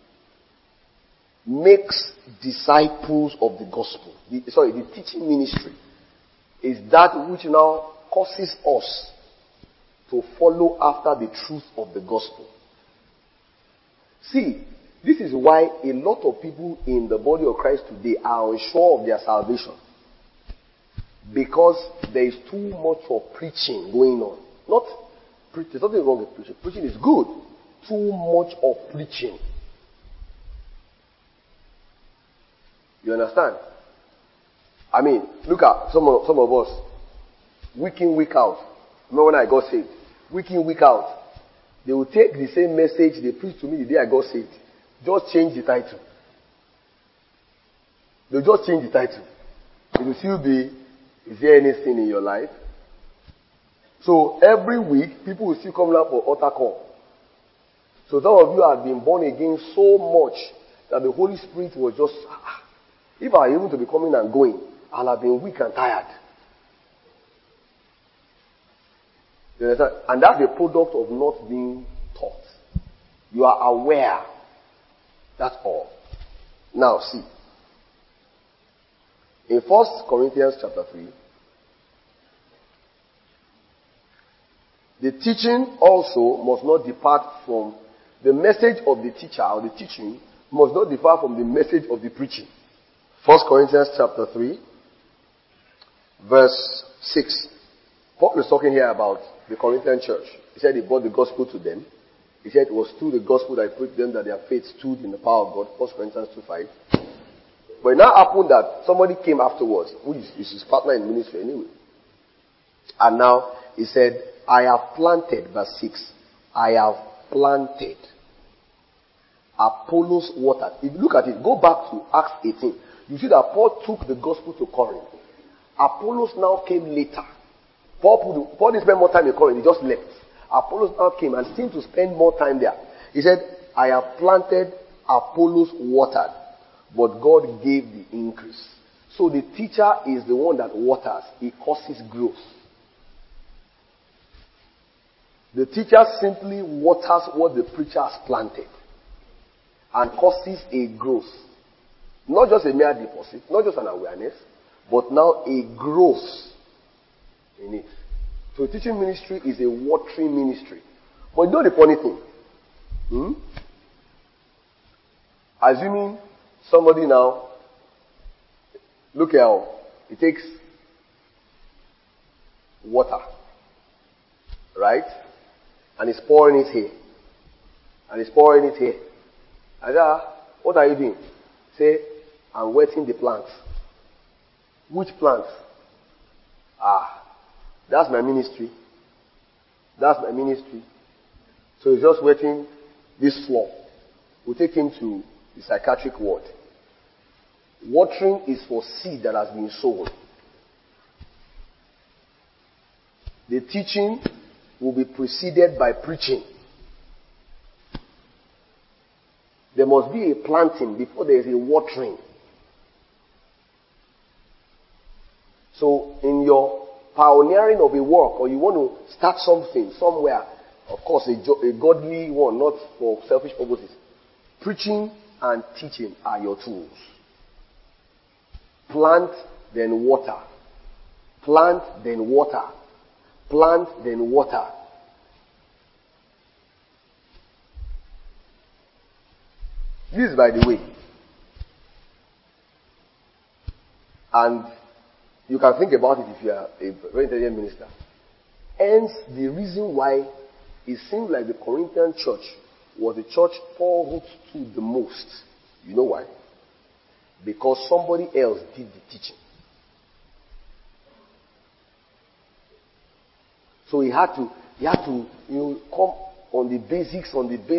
makes disciples of the gospel. The teaching ministry is that which now causes us to follow after the truth of the gospel. See, this is why a lot of people in the body of Christ today are unsure of their salvation. Because there is too much of preaching going on. There's nothing wrong with preaching. Preaching is good. Too much of preaching. You understand? Look at some of us. Week in, week out. Remember when I got saved? Week in, week out. They will take the same message they preached to me the day I got saved. Just change the title. They'll just change the title. It will still be, is there any sin in your life? So every week, people will still come out for altar call. So some of you have been born again so much that the Holy Spirit was just, if I were able to be coming and going, I'll have been weak and tired. You understand? And that's the product of not being taught. You are aware. That's all. Now see. In 1 Corinthians chapter 3, The teaching also must not depart from the message of the teacher, or the teaching must not depart from the message of the preaching. 1 Corinthians chapter 3, verse 6. Paul is talking here about the Corinthian church. He said he brought the gospel to them. He said it was through the gospel that he preached them that their faith stood in the power of God. 1 Corinthians 2:5. But it now happened that somebody came afterwards, who is his partner in ministry anyway. And now he said, I have planted, verse 6. I have planted. Apollos watered. If you look at it, go back to Acts 18. You see that Paul took the gospel to Corinth. Apollos now came later. Paul didn't spend more time in Corinth, he just left. Apollos now came and seemed to spend more time there. He said, I have planted, Apollos watered, but God gave the increase. So the teacher is the one that waters, he causes growth. The teacher simply waters what the preacher has planted and causes a growth. Not just a mere deposit, not just an awareness, but now a growth in it. So teaching ministry is a watering ministry. But you know the funny thing? Assuming somebody now, look at how it takes water, right? And he's pouring it here. And he's pouring it here. And what are you doing? Say, I'm wetting the plants. Which plants? That's my ministry. That's my ministry. So he's just wetting this floor. We'll take him to the psychiatric ward. Watering is for seed that has been sown. The teaching will be preceded by preaching. There must be a planting before there is a watering. So in your pioneering of a work, or you want to start something somewhere, of course a godly one, not for selfish purposes, preaching and teaching are your tools. Plant, then water. Plant, then water. Plant, then water. This, by the way, and you can think about it if you are a very intelligent minister. Hence, the reason why it seemed like the Corinthian church was the church Paul wrote to the most. You know why? Because somebody else did the teaching. So he had to, come on the basics.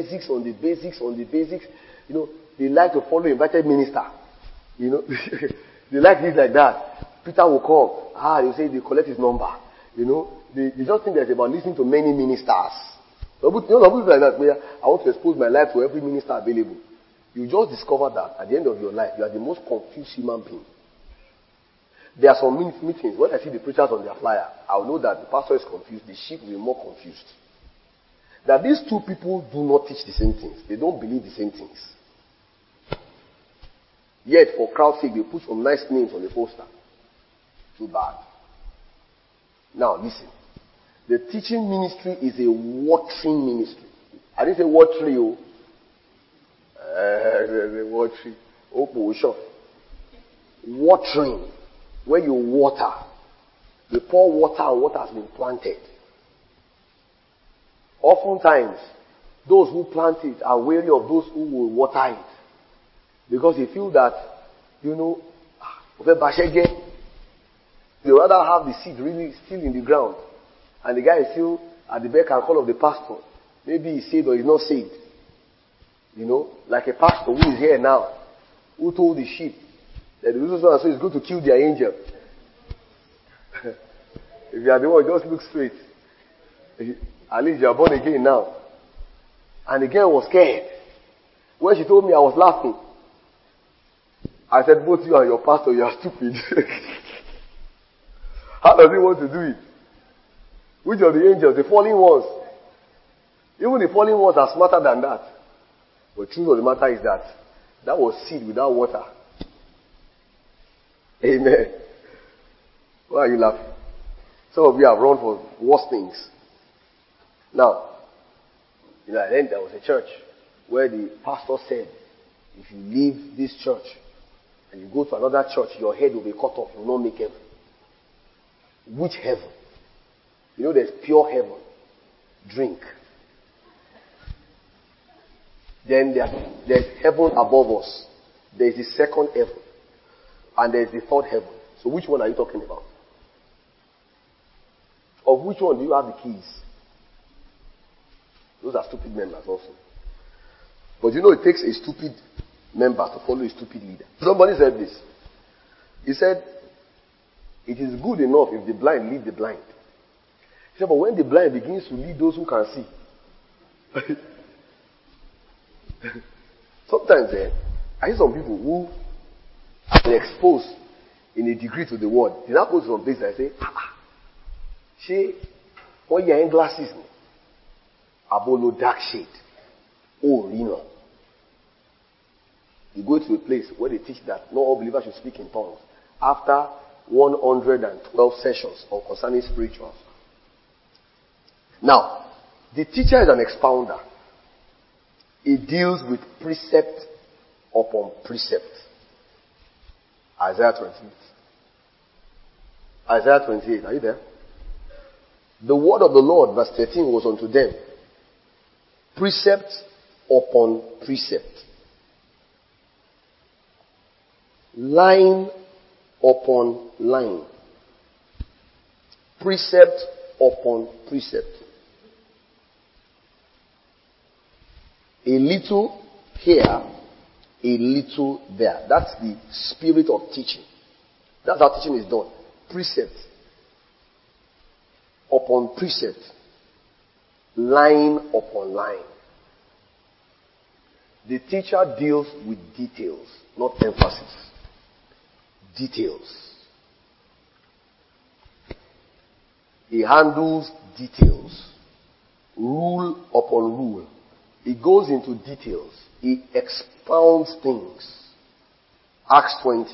They like to follow invited minister. They like things like that. Peter will come. You say they collect his number. They just think that it's about listening to many ministers. Some people like that, where I want to expose my life to every minister available. You just discover that at the end of your life, you are the most confused human being. There are some meetings, when I see the preachers on their flyer, I will know that the pastor is confused, the sheep will be more confused. That these two people do not teach the same things. They don't believe the same things. Yet, for crowd's sake, they put some nice names on the poster. Too bad. Now, listen. The teaching ministry is a watering ministry. I didn't say watering, watering. Watering. Where you water. You pour water on what has been planted. Oftentimes, those who plant it are wary of those who will water it. Because they feel that, they rather have the seed really still in the ground. And the guy is still at the beck and call of the pastor. Maybe he's saved or he's not saved. Like a pastor who is here now, who told the sheep that the reason so and so is going to kill their angel. If you are the one, just look straight. At least you are born again now. And the girl was scared. When she told me, I was laughing. I said, both you and your pastor, you are stupid. How does he want to do it? Which of the angels? The fallen ones. Even the fallen ones are smarter than that. But the truth of the matter is that was seed without water. Amen. Why are you laughing? Some of you have run for worse things. Now, then there was a church where the pastor said, if you leave this church and you go to another church, your head will be cut off. You will not make heaven. Which heaven? There's pure heaven. Drink. Then there's heaven above us. There's the second heaven. And there's the third heaven. So which one are you talking about? Of which one do you have the keys? Those are stupid members also. But it takes a stupid member to follow a stupid leader. Somebody said this. He said, it is good enough if the blind lead the blind. He said, but when the blind begins to lead those who can see. Sometimes I see some people who have been exposed in a degree to the word. They now go to some place and say, she, when you're in glasses, abolo dark shade. Oh, You go to a place where they teach that not all believers should speak in tongues. After 112 sessions on concerning spirituals. Now, the teacher is an expounder. He deals with precept upon precept. Isaiah 28. Isaiah 28, are you there? The word of the Lord, verse 13, was unto them. Precept upon precept. Line upon line. Precept upon precept. A little here, a little there. That's the spirit of teaching. That's how teaching is done. Precept upon precept. Line upon line. The teacher deals with details, not emphasis. Details. He handles details. Rule upon rule. He goes into details. He expounds things. Acts 20.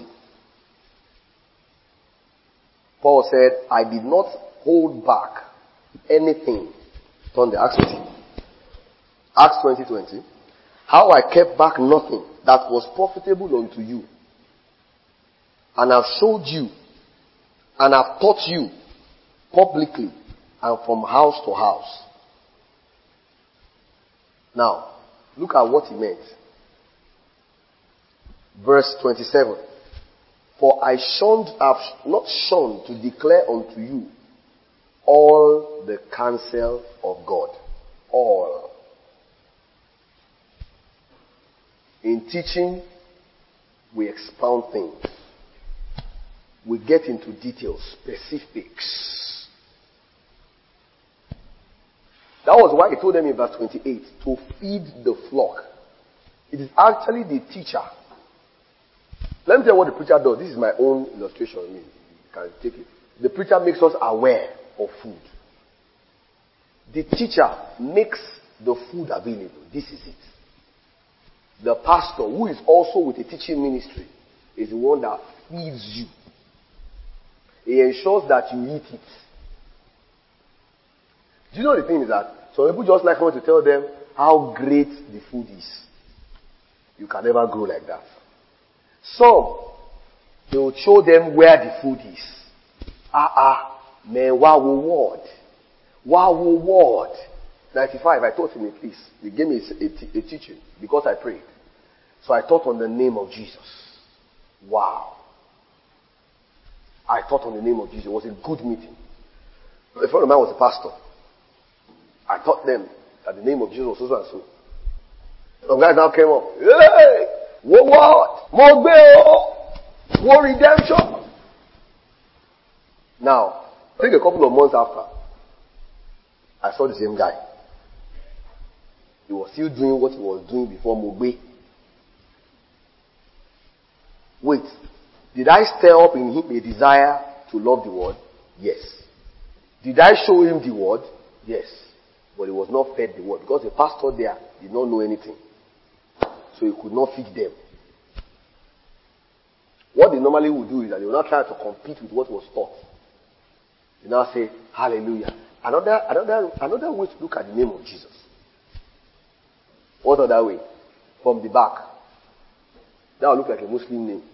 Paul said, I did not hold back anything. Turn the Acts 20. Acts 20:20. How I kept back nothing that was profitable unto you. And I've showed you. And I've taught you publicly and from house to house. Now, look at what he meant. Verse 27. For I have not shunned to declare unto you all the counsel of God. All. In teaching, we expound things. We get into details, specifics. That was why he told them in verse 28 to feed the flock. It is actually the teacher. Let me tell you what the preacher does. This is my own illustration. I mean, you can take it. The preacher makes us aware of food. The teacher makes the food available. This is it. The pastor, who is also with a teaching ministry, is the one that feeds you. He ensures that you eat it. Do you know the thing is that some people just like want to tell them how great the food is. You can never grow like that. Some, they will show them where the food is. Man, wow, word. Wow, word. 95, I taught him a piece. He gave me a teaching because I prayed. So I taught on the name of Jesus. Wow. I taught on the name of Jesus. It was a good meeting. A friend of mine was a pastor. I taught them that the name of Jesus was so and so. Some guys now came up. Hey! What? More redemption. Now, I think a couple of months after, I saw the same guy. He was still doing what he was doing before Mogbe. Wait, did I stir up in him a desire to love the word? Yes. Did I show him the word? Yes. But he was not fed the word because the pastor there did not know anything. So he could not feed them. What they normally would do is that they will not try to compete with what was taught. They now say, hallelujah, Another way to look at the name of Jesus. What other way? From the back. That will look like a Muslim name.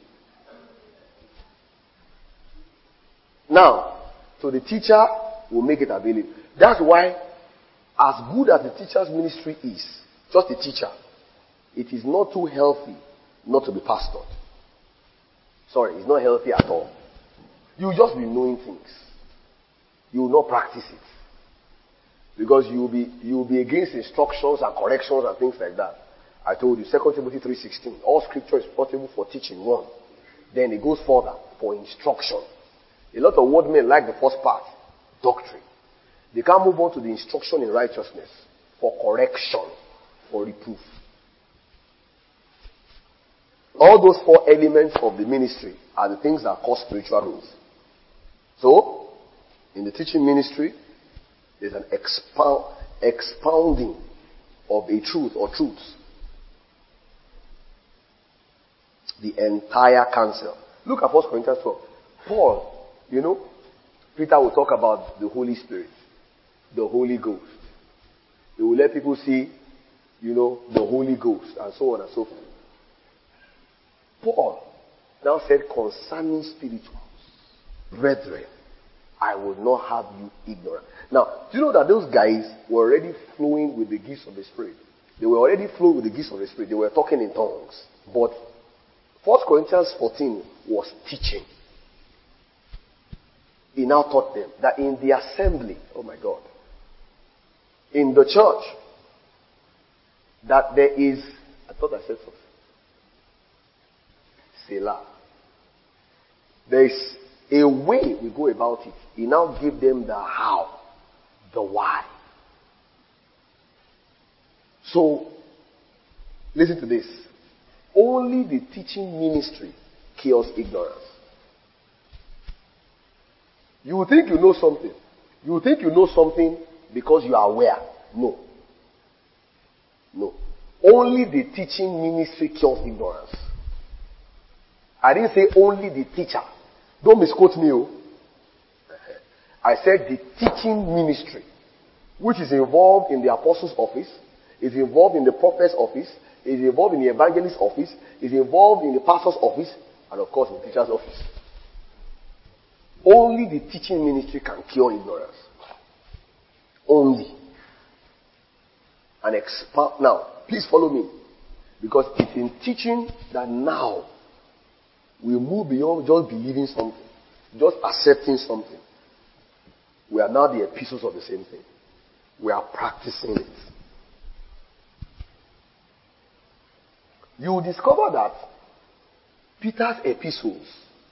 Now, so the teacher will make it available. That's why, as good as the teacher's ministry is, just the teacher, it is not too healthy not to be pastored. Sorry, it's not healthy at all. You will just be knowing things. You will not practice it. Because you will be against instructions and corrections and things like that. I told you, 2 Timothy 3:16, all scripture is profitable for teaching, one. Then it goes further, for instruction. A lot of word men like the first part, doctrine. They can't move on to the instruction in righteousness, for correction, for reproof. All those 4 elements of the ministry are the things that cause spiritual growth. So, in the teaching ministry, there's an expounding of a truth or truths. The entire counsel. Look at 1 Corinthians 12. Paul, Peter will talk about the Holy Spirit, the Holy Ghost. He will let people see, the Holy Ghost, and so on and so forth. Paul now said concerning spirituals, brethren, I will not have you ignorant. Now, do you know that those guys were already flowing with the gifts of the Spirit? They were already flowing with the gifts of the Spirit. They were talking in tongues. But 1 Corinthians 14 was teaching. He now taught them that in the assembly, oh my God, in the church, that there is, I thought I said something. Selah. There is a way we go about it. He now gave them the how, the why. So, listen to this. Only the teaching ministry cures ignorance. You will think you know something. You will think you know something because you are aware. No. No. Only the teaching ministry cures ignorance. I didn't say only the teacher. Don't misquote me. I said the teaching ministry, which is involved in the apostles' office, is involved in the prophet's office, is involved in the evangelist's office, is involved in the pastor's office, and of course in the teacher's office. Only the teaching ministry can cure ignorance. Only. And expand. Now, please follow me. Because it's in teaching that now we move beyond just believing something, just accepting something. We are now the epistles of the same thing. We are practicing it. You will discover that Peter's epistles,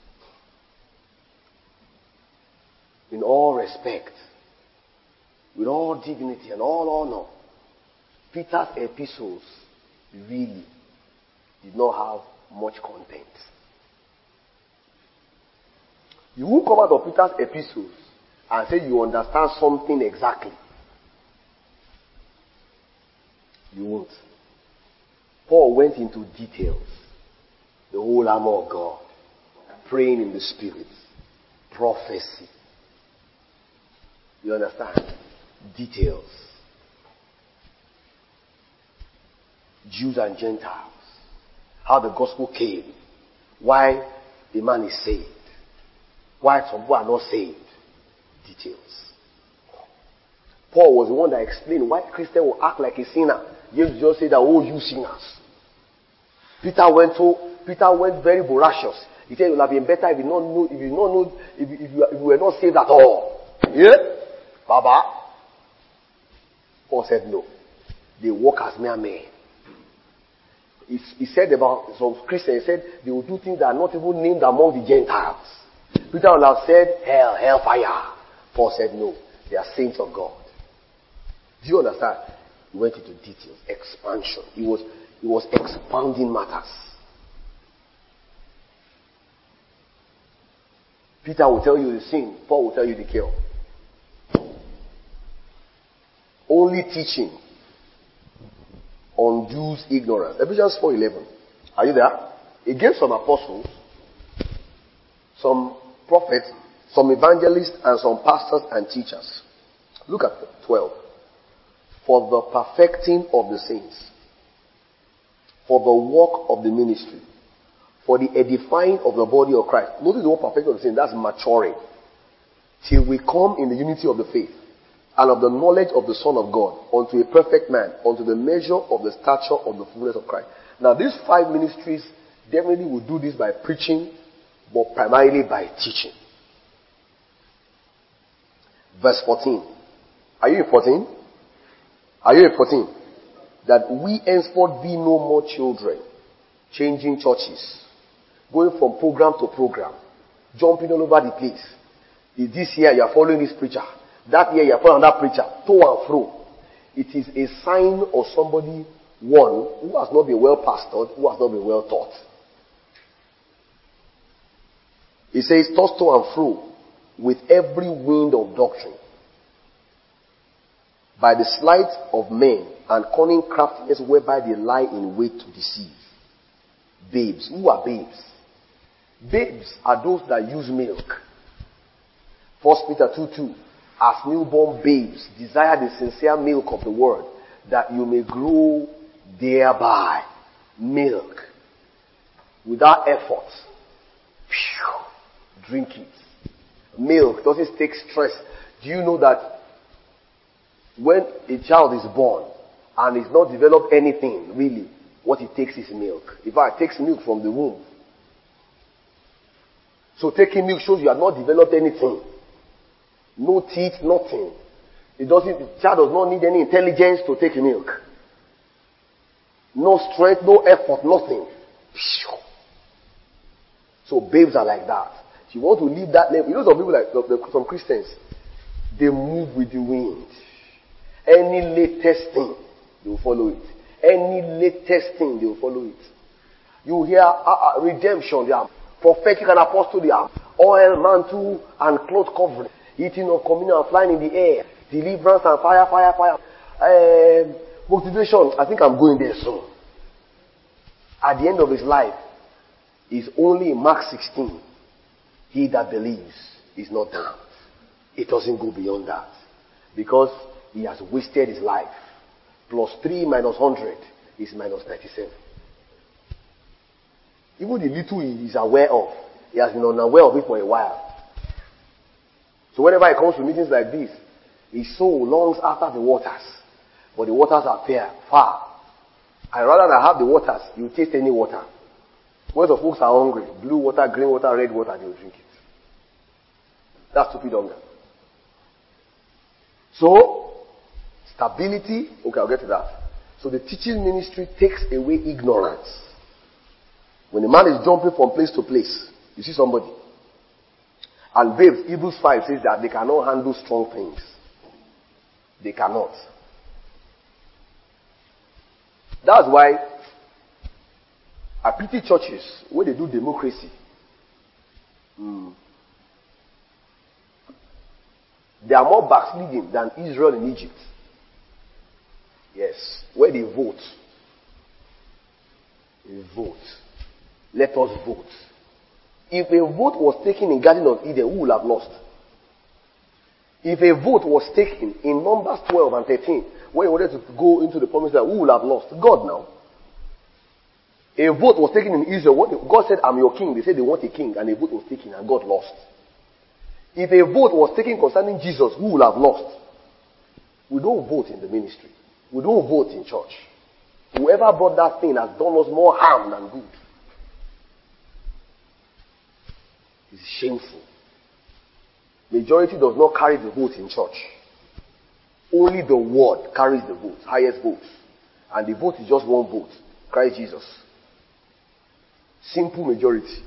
in all respect, with all dignity and all honor, Peter's epistles really did not have much content. You won't come out of Peter's epistles and say you understand something exactly. You won't. Paul went into details. The whole armor of God. Praying in the Spirit. Prophecy. You understand? Details. Jews and Gentiles. How the gospel came. Why the man is saved. Why some people are not saved. Details. Paul was the one that explained why Christians will act like a sinner. James just said that, oh, you sinners. Peter went very voracious. He said it would have been better if you were not saved at all. Yeah? Baba. Paul said no. They walk as mere men. He said about some Christians, he said they will do things that are not even named among the Gentiles. Peter would have said hell, fire. Paul said no. They are saints of God. Do you understand? He went into details, expansion. He was expounding matters. Peter will tell you the sin. Paul will tell you the cure. Only teaching undoes ignorance. Ephesians 4:11. Are you there? He gave some apostles, some prophets, some evangelists, and some pastors and teachers Look at 12. For the perfecting of the saints, for the work of the ministry, for the edifying of the body of Christ. Notice the word perfecting of the saints, that's maturing. Till we come in the unity of the faith and of the knowledge of the Son of God, unto a perfect man, unto the measure of the stature of the fullness of Christ. Now these 5 ministries definitely will do this by preaching, but primarily by teaching. Verse 14. Are you in 14? Are you in 14? That we henceforth be no more children, changing churches, going from program to program, jumping all over the place. This year you are following this preacher. That year you are following that preacher. To and fro. It is a sign of somebody, one, who has not been well pastored, who has not been well taught. He says, tossed to and fro with every wind of doctrine, by the sleight of men and cunning craftiness whereby they lie in wait to deceive. Babes. Who are babes? Babes are those that use milk. 1 Peter 2:2. As newborn babes, desire the sincere milk of the word, that you may grow thereby. Milk. Without effort. Drink it. Milk doesn't take stress. Do you know that when a child is born and is not developed anything, really, what it takes is milk. In fact, it takes milk from the womb. So taking milk shows you have not developed anything. No teeth, nothing. The child does not need any intelligence to take milk. No strength, no effort, nothing. So babes are like that. If you want to leave that name, you know some people like some Christians, they move with the wind. Any latest thing, they will follow it. Any latest thing, they will follow it. You hear redemption, they are prophetic and apostle, they are oil, mantle, and cloth covering. Eating of communion and flying in the air. Deliverance and fire. Motivation, I think I'm going there soon. At the end of his life, is only in Mark 16. He that believes is not damned. It doesn't go beyond that. Because he has wasted his life. Plus 3 minus 100 is minus 97. Even the little he is aware of, he has been unaware of it for a while. So whenever he comes to meetings like this, his soul longs after the waters. But the waters are far. And rather than have the waters, you taste any water. When the folks are hungry, blue water, green water, red water, they will drink it. That's stupid hunger. So, stability, okay, I'll get to that. So the teaching ministry takes away ignorance. When a man is jumping from place to place, you see somebody. And babes, Hebrews 5 says that they cannot handle strong things. They cannot. That's why at pretty churches, where they do democracy, they are more backsliding than Israel and Egypt. Yes, where they vote. They vote. Let us vote. If a vote was taken in Garden of Eden, who would have lost? If a vote was taken in Numbers 12 and 13, when he wanted to go into the promised land, who would have lost? God now. A vote was taken in Israel. God said, I'm your king. They said they want a king, and a vote was taken, and God lost. If a vote was taken concerning Jesus, who would have lost? We don't vote in the ministry. We don't vote in church. Whoever brought that thing has done us more harm than good. It's shameful. Majority does not carry the vote in church. Only the word carries the vote, highest vote. And the vote is just one vote. Christ Jesus. Simple majority.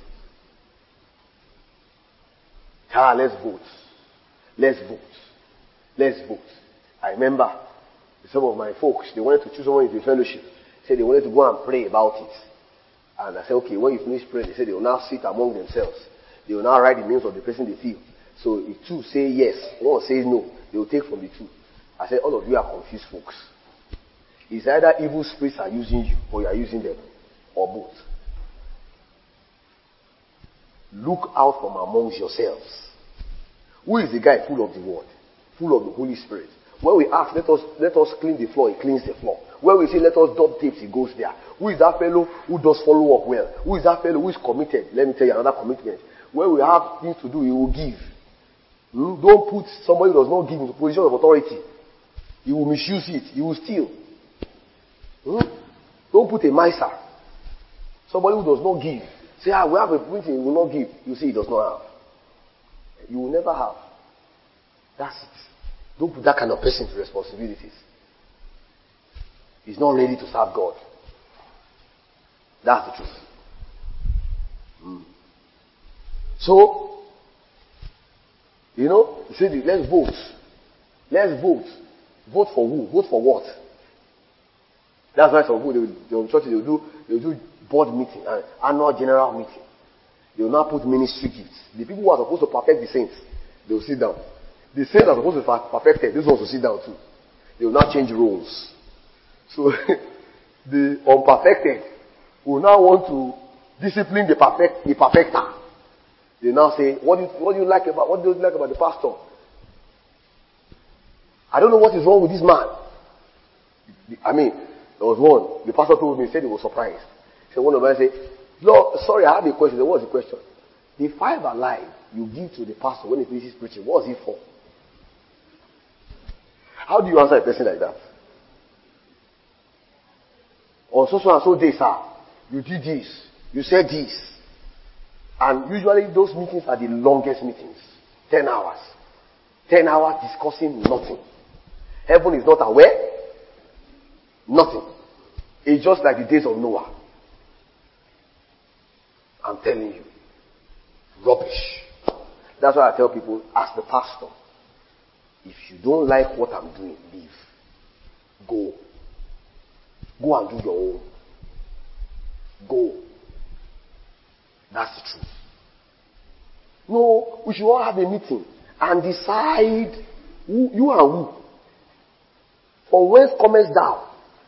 Let's vote. Let's vote. Let's vote. I remember some of my folks, they wanted to choose someone into the fellowship. Said they wanted to go and pray about it. And I said, okay, when you finish praying, they said they will now sit among themselves. They will now write the names of the person they feel. So if 2 say yes, 1 says no, they will take from the 2. I said, all of you are confused folks. It's either evil spirits are using you, or you are using them, or both. Look out from amongst yourselves. Who is the guy full of the word? full of the Holy Spirit. When we ask, let us clean the floor, he cleans the floor. When we say, let us dub tapes, he goes there. Who is that fellow who does follow up well? Who is that fellow who is committed? Let me tell you another commitment. When we have things to do, he will give. Don't put somebody who does not give into position of authority. He will misuse it. He will steal. Don't put a miser. Somebody who does not give. Say, we have a meeting, he will not give. You see, he does not have. You will never have. That's it. Don't put that kind of person to responsibilities. He's not ready to serve God. That's the truth. So, you say, let's vote. Let's vote. Vote for who? Vote for what? That's why some people, they will do board meeting, annual general meeting. They will not put ministry gifts. The people who are supposed to perfect the saints, they will sit down. The saints are supposed to be perfected. These ones will sit down too. They will not change roles. So, the unperfected will now want to discipline the perfecter. They now say, what do you like about the pastor? I don't know what is wrong with this man. There was one. The pastor told me, he said he was surprised. So one of them said, Lord, sorry, I have a question. What was the question? The 5 alive you give to the pastor when he finishes preaching, what was it for? How do you answer a person like that? On so and so day, sir, you did this, you said this. And usually those meetings are the longest meetings. 10 hours. 10 hours discussing nothing. Heaven is not aware. Nothing. It's just like the days of Noah. I'm telling you. Rubbish. That's why I tell people, as the pastor, if you don't like what I'm doing, leave. Go. Go and do your own. Go. That's the truth. No, we should all have a meeting and decide who you and who. From whence comest thou?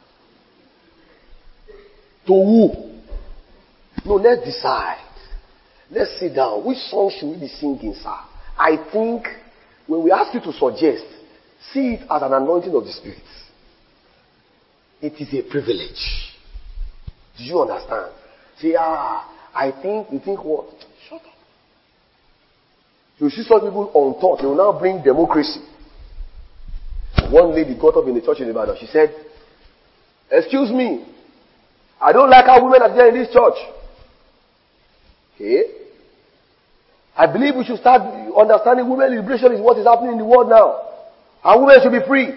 To who? No, let's decide. Let's sit down. Which song should we be singing, sir? I think when we ask you to suggest, see it as an anointing of the Spirit. It is a privilege. Do you understand? Say, you think what? Shut up. You see some people on top, they will now bring democracy. One lady got up in the church in Ibadan. She said, excuse me, I don't like how women are there in this church. Okay? I believe we should start understanding women liberation is what is happening in the world now. And women should be free.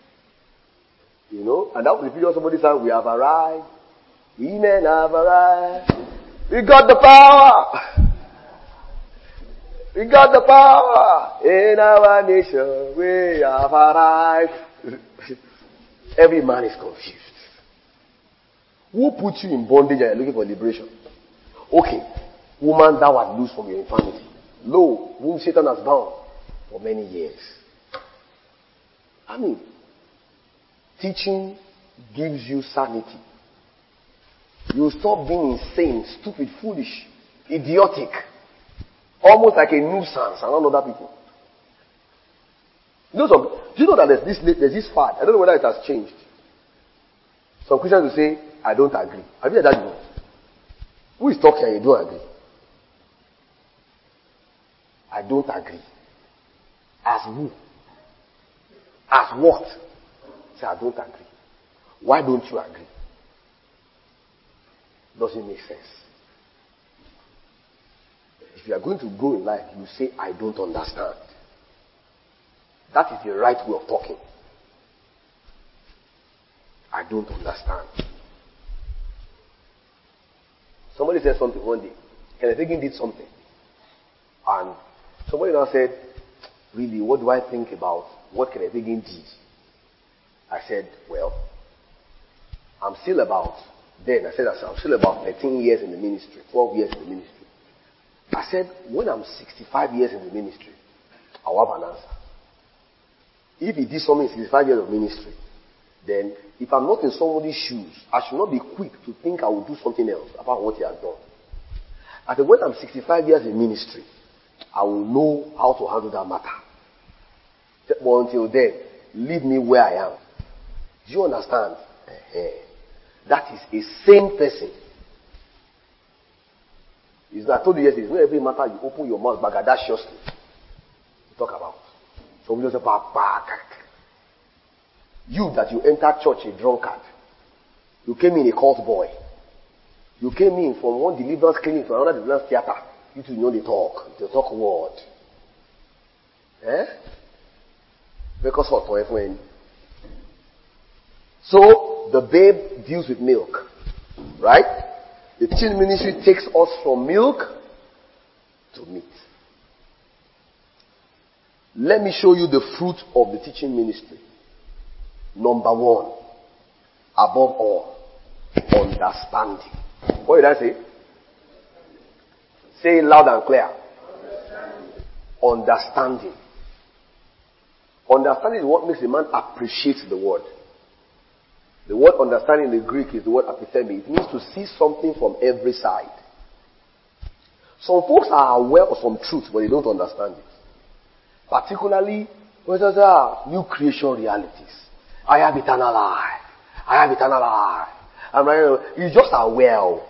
And that was the period somebody said, we have arrived. Women have arrived. We got the power. We got the power. In our nation, we have arrived. Every man is confused. Who put you in bondage and you're looking for liberation? Okay. Woman, thou art loose from your infirmity. Lo, whom Satan has bound for many years. Teaching gives you sanity. You stop being insane, stupid, foolish, idiotic. Almost like a nuisance around other people. Do you know that there's this fad? I don't know whether it has changed. Some Christians will say, I don't agree. Have you heard that before? Who is talking and you don't agree? I don't agree. As who? As what? Say, I don't agree. Why don't you agree? Doesn't make sense. If you are going to grow in life, you say, I don't understand. That is the right way of talking. I don't understand. Somebody said something one day. Kenneth Hagin did something. And somebody now said, really, what do I think about what Kenneth Hagin did? I said, well, I'm still about 13 years in the ministry, 12 years in the ministry. I said, when I'm 65 years in the ministry, I'll have an answer. If he did something in 65 years of ministry, then if I'm not in somebody's shoes, I should not be quick to think I will do something else about what he has done. I said, when I'm 65 years in ministry, I will know how to handle that matter. But until then, leave me where I am. Do you understand? That is a sane person. It's not, I told you yesterday, it's not every matter you open your mouth bagadaciously to talk about. So we just say, you that you entered church a drunkard. You came in a cult boy. You came in from one deliverance clinic to another deliverance theater. You two know the talk word. Because what for everyone. So the babe deals with milk. Right? The teaching ministry takes us from milk to meat. Let me show you the fruit of the teaching ministry. Number one, above all, understanding. What did I say? Say it loud and clear. Understanding. Understanding is what makes a man appreciate the word. The word understanding in the Greek is the word epithemi. It means to see something from every side. Some folks are aware of some truth, but they don't understand it. Particularly, when there are new creation realities. I have eternal life. I have eternal life. He's just aware.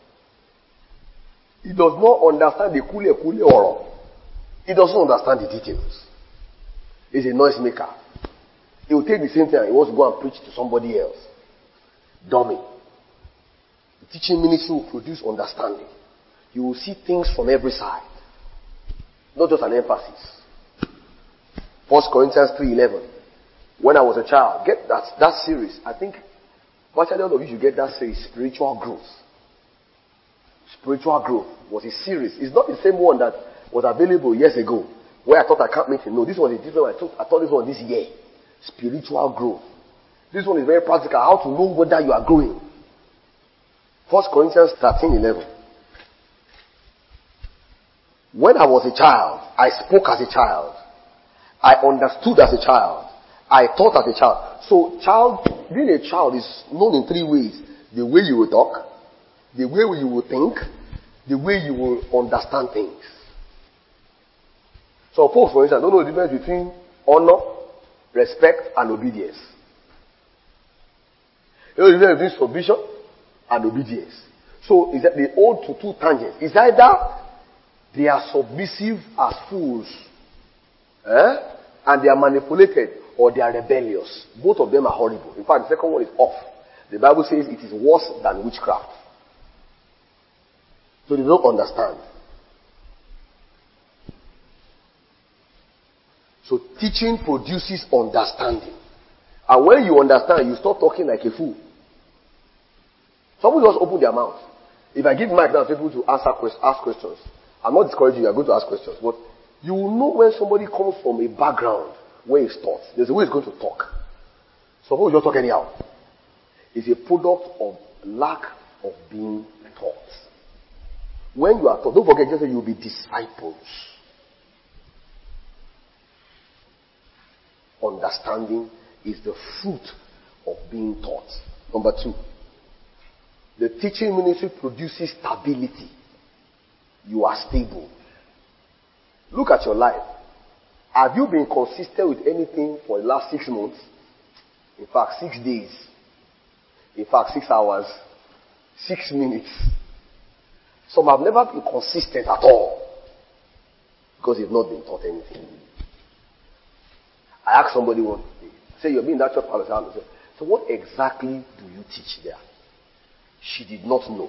He does not understand the kule oral. He doesn't understand the details. He's a noisemaker. He will take the same thing and he wants to go and preach to somebody else. Dummy. The teaching ministry will produce understanding. You will see things from every side. Not just an emphasis. 1 Corinthians 3:11. When I was a child, get that series. I think virtually all of you should get that series, Spiritual Growth. Spiritual Growth was a series. It's not the same one that was available years ago, where I thought I can't make it. No, this one is different. I thought this one this year. Spiritual growth. This one is very practical. How to know whether you are growing. 1 Corinthians 13:11. When I was a child, I spoke as a child. I understood as a child. I thought as a child. So being a child is known in three ways. The way you will talk, the way you will think, the way you will understand things. So folks, for instance, don't know the difference between honor, respect, and obedience. You know the difference between submission and obedience. So is that they hold to two tangents. It's either they are submissive as fools, and they are manipulated, or they are rebellious. Both of them are horrible. In fact, the second one is off. The Bible says it is worse than witchcraft. So they don't understand. So teaching produces understanding. And when you understand, you stop talking like a fool. Some people just open their mouth. If I give mic now to people to ask questions, I'm not discouraging you, I'm going to ask questions. But you will know when somebody comes from a background where he's taught. There's a way he's going to talk. Some people just talk anyhow. It's a product of lack of being taught. When you are taught, don't forget, just say you will be disciples. Understanding is the fruit of being taught. Number two, the teaching ministry produces stability. You are stable. Look at your life. Have you been consistent with anything for the last 6 months? In fact, 6 days. In fact, 6 hours. 6 minutes. Some have never been consistent at all. Because they've not been taught anything. I asked somebody one day, say you're being that church pastor. So what exactly do you teach there? She did not know.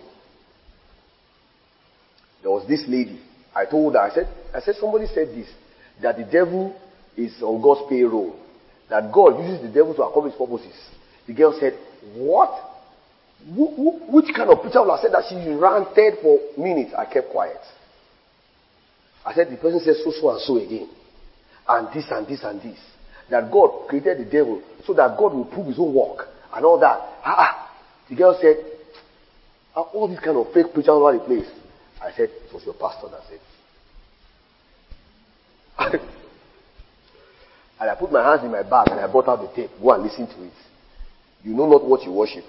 There was this lady. I told her, I said somebody said this, that the devil is on God's payroll. That God uses the devil to accomplish purposes. The girl said, what? Which kind of preacher will have said that? She ranted for minutes. I kept quiet. I said, the person said so and so again. And this and this and this. That God created the devil so that God will prove his own work. And all that. The girl said, all these kind of fake preachers all over the place. I said, it was your pastor that said. And I put my hands in my bag and I brought out the tape. Go and listen to it. You know not what you worship.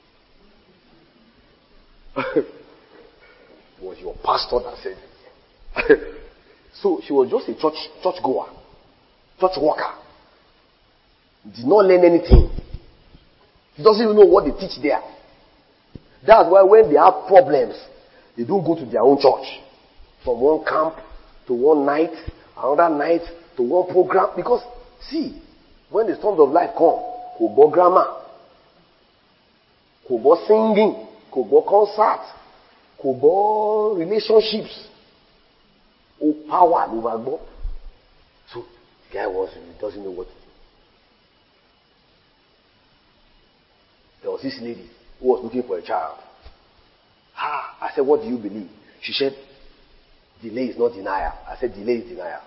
It was your pastor that said it. So she was just a church goer, church worker. He did not learn anything. He doesn't even know what they teach there. That's why when they have problems, they don't go to their own church. From one camp to one night, another night to one program. Because, see, when the storms of life come, kò gbọ́ grammar, kò gbọ́ singing, kò gbọ́ concert, kò gbọ́ relationships. Oh, power ló máa gbọ́. So, the guy doesn't know what to do. There was this lady who was looking for a child. I said, what do you believe? She said, delay is not denial. I said, delay is denial.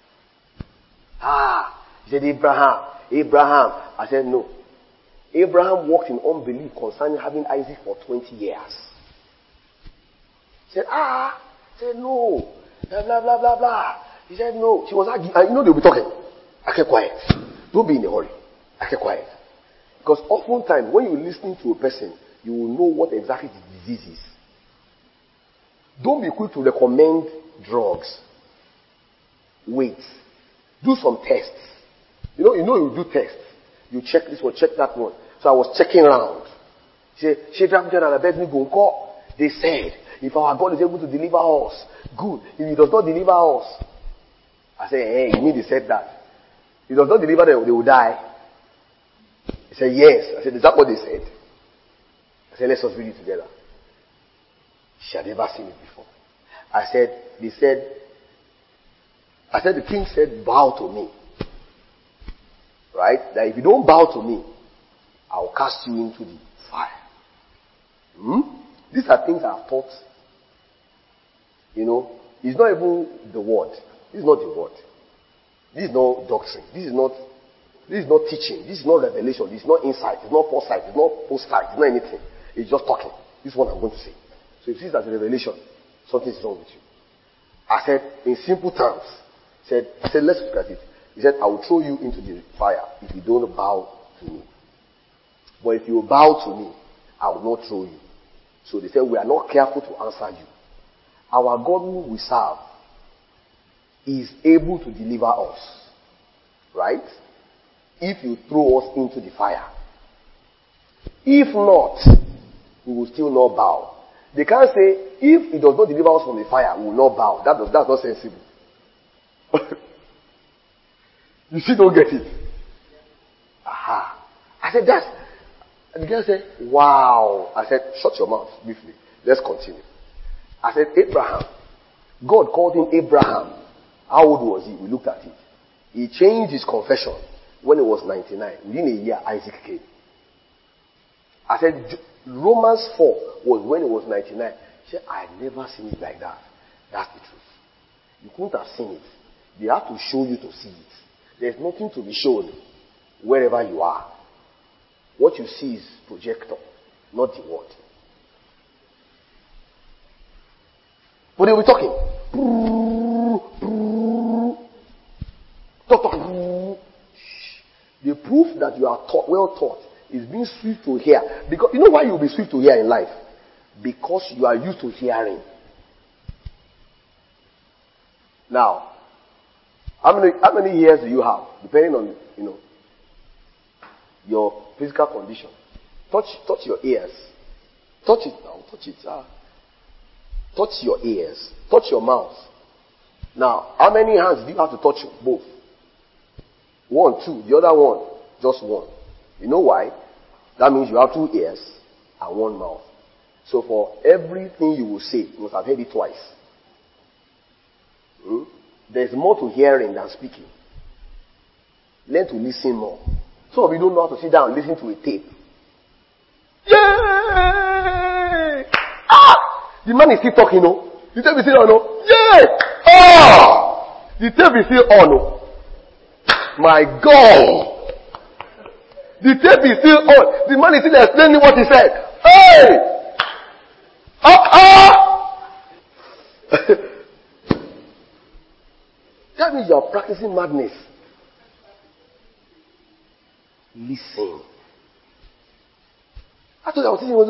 She said, Abraham. I said, no. Abraham walked in unbelief concerning having Isaac for 20 years. She said, said, no. Blah, blah, blah, blah. He said, no. She was arguing. And they'll be talking. I kept quiet. Don't be in a hurry. I kept quiet. Because oftentimes, when you're listening to a person, you will know what exactly the disease is. Don't be quick to recommend drugs. Wait. Do some tests. You do tests. You check this one, check that one. So I was checking around. They said, if our God is able to deliver us, good. If he does not deliver us, I said, hey, you mean they said that? If he does not deliver them, they will die. He said, yes. I said, is that what they said? I said, let's just read it together. She had never seen it before. I said, the king said, bow to me. Right? That if you don't bow to me, I will cast you into the fire. These are things I've taught. It's not even the word. This is not the word. This is not doctrine. This is not teaching. This is not revelation. This is not insight. It's not foresight. It's not foresight. It's not anything. It's just talking. This is what I'm going to say. So if you see it as a revelation, something is wrong with you. I said, in simple terms, I said, let's look at it. He said, I will throw you into the fire if you don't bow to me. But if you bow to me, I will not throw you. So they said, we are not careful to answer you. Our God who we serve is able to deliver us. Right? If you throw us into the fire. If not, we will still not bow. They can't say, if he does not deliver us from the fire, we will not bow. That's not sensible. You still don't get it. I said, and the girl said, wow. I said, shut your mouth briefly. Let's continue. I said, Abraham. God called him Abraham. How old was he? We looked at it. He changed his confession when he was 99. Within a year, Isaac came. I said, Romans 4 was when he was 99. She said, I had never seen it like that. That's the truth. You couldn't have seen it. They have to show you to see it. There's nothing to be shown wherever you are. What you see is projector, not the word. But they'll be talking. The proof that you are well taught is being swift to hear. Because you know why you'll be swift to hear in life? Because you are used to hearing. Now, how many years do you have? Depending on, your physical condition. Touch your ears. Touch it now. Touch it. Touch your ears. Touch your mouth. Now, how many hands do you have to touch both? 1, 2. The other one, just 1. You know why? That means you have 2 ears and 1 mouth. So for everything you will say, you must have heard it twice. There's more to hearing than speaking. Learn to listen more. Some of you don't know how to sit down and listen to a tape. Yay! The man is still talking, no? The tape is still on, no? Yay! The tape is still on, no? My God! The tape is still on. The man is still explaining what he said. Hey! That means you are practicing madness. Listen. I thought I was teaching.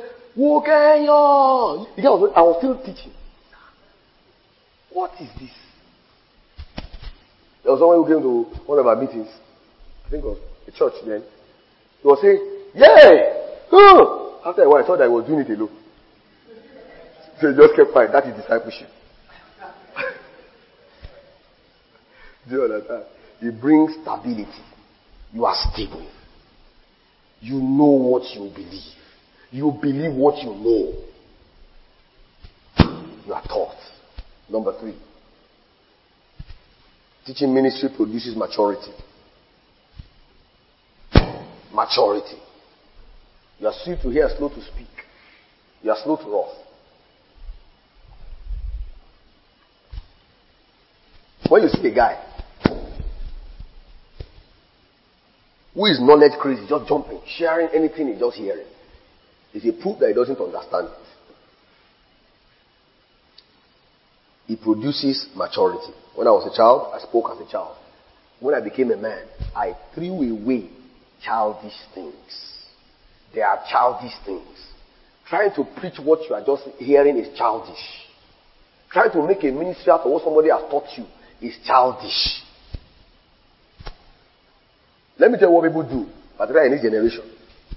I was still teaching. What is this? There was someone who came to one of our meetings. I think it was a church then. He was saying, "Yay! Oh!" After a while, I thought I was doing it alone. So he just kept quiet. That is discipleship. Do you understand? It brings stability. You are stable. You know what you believe. You believe what you know. You are taught. Number 3. Teaching ministry produces maturity. Maturity. You are swift to hear, slow to speak. You are slow to wrath. When you see a guy who is knowledge crazy, just jumping, sharing anything he's just hearing, it's a proof that he doesn't understand it. It produces maturity. When I was a child, I spoke as a child. When I became a man, I threw away childish things. There are childish things. Trying to preach what you are just hearing is childish. Trying to make a ministry out of what somebody has taught you is childish. Let me tell you what people do, particularly in this generation.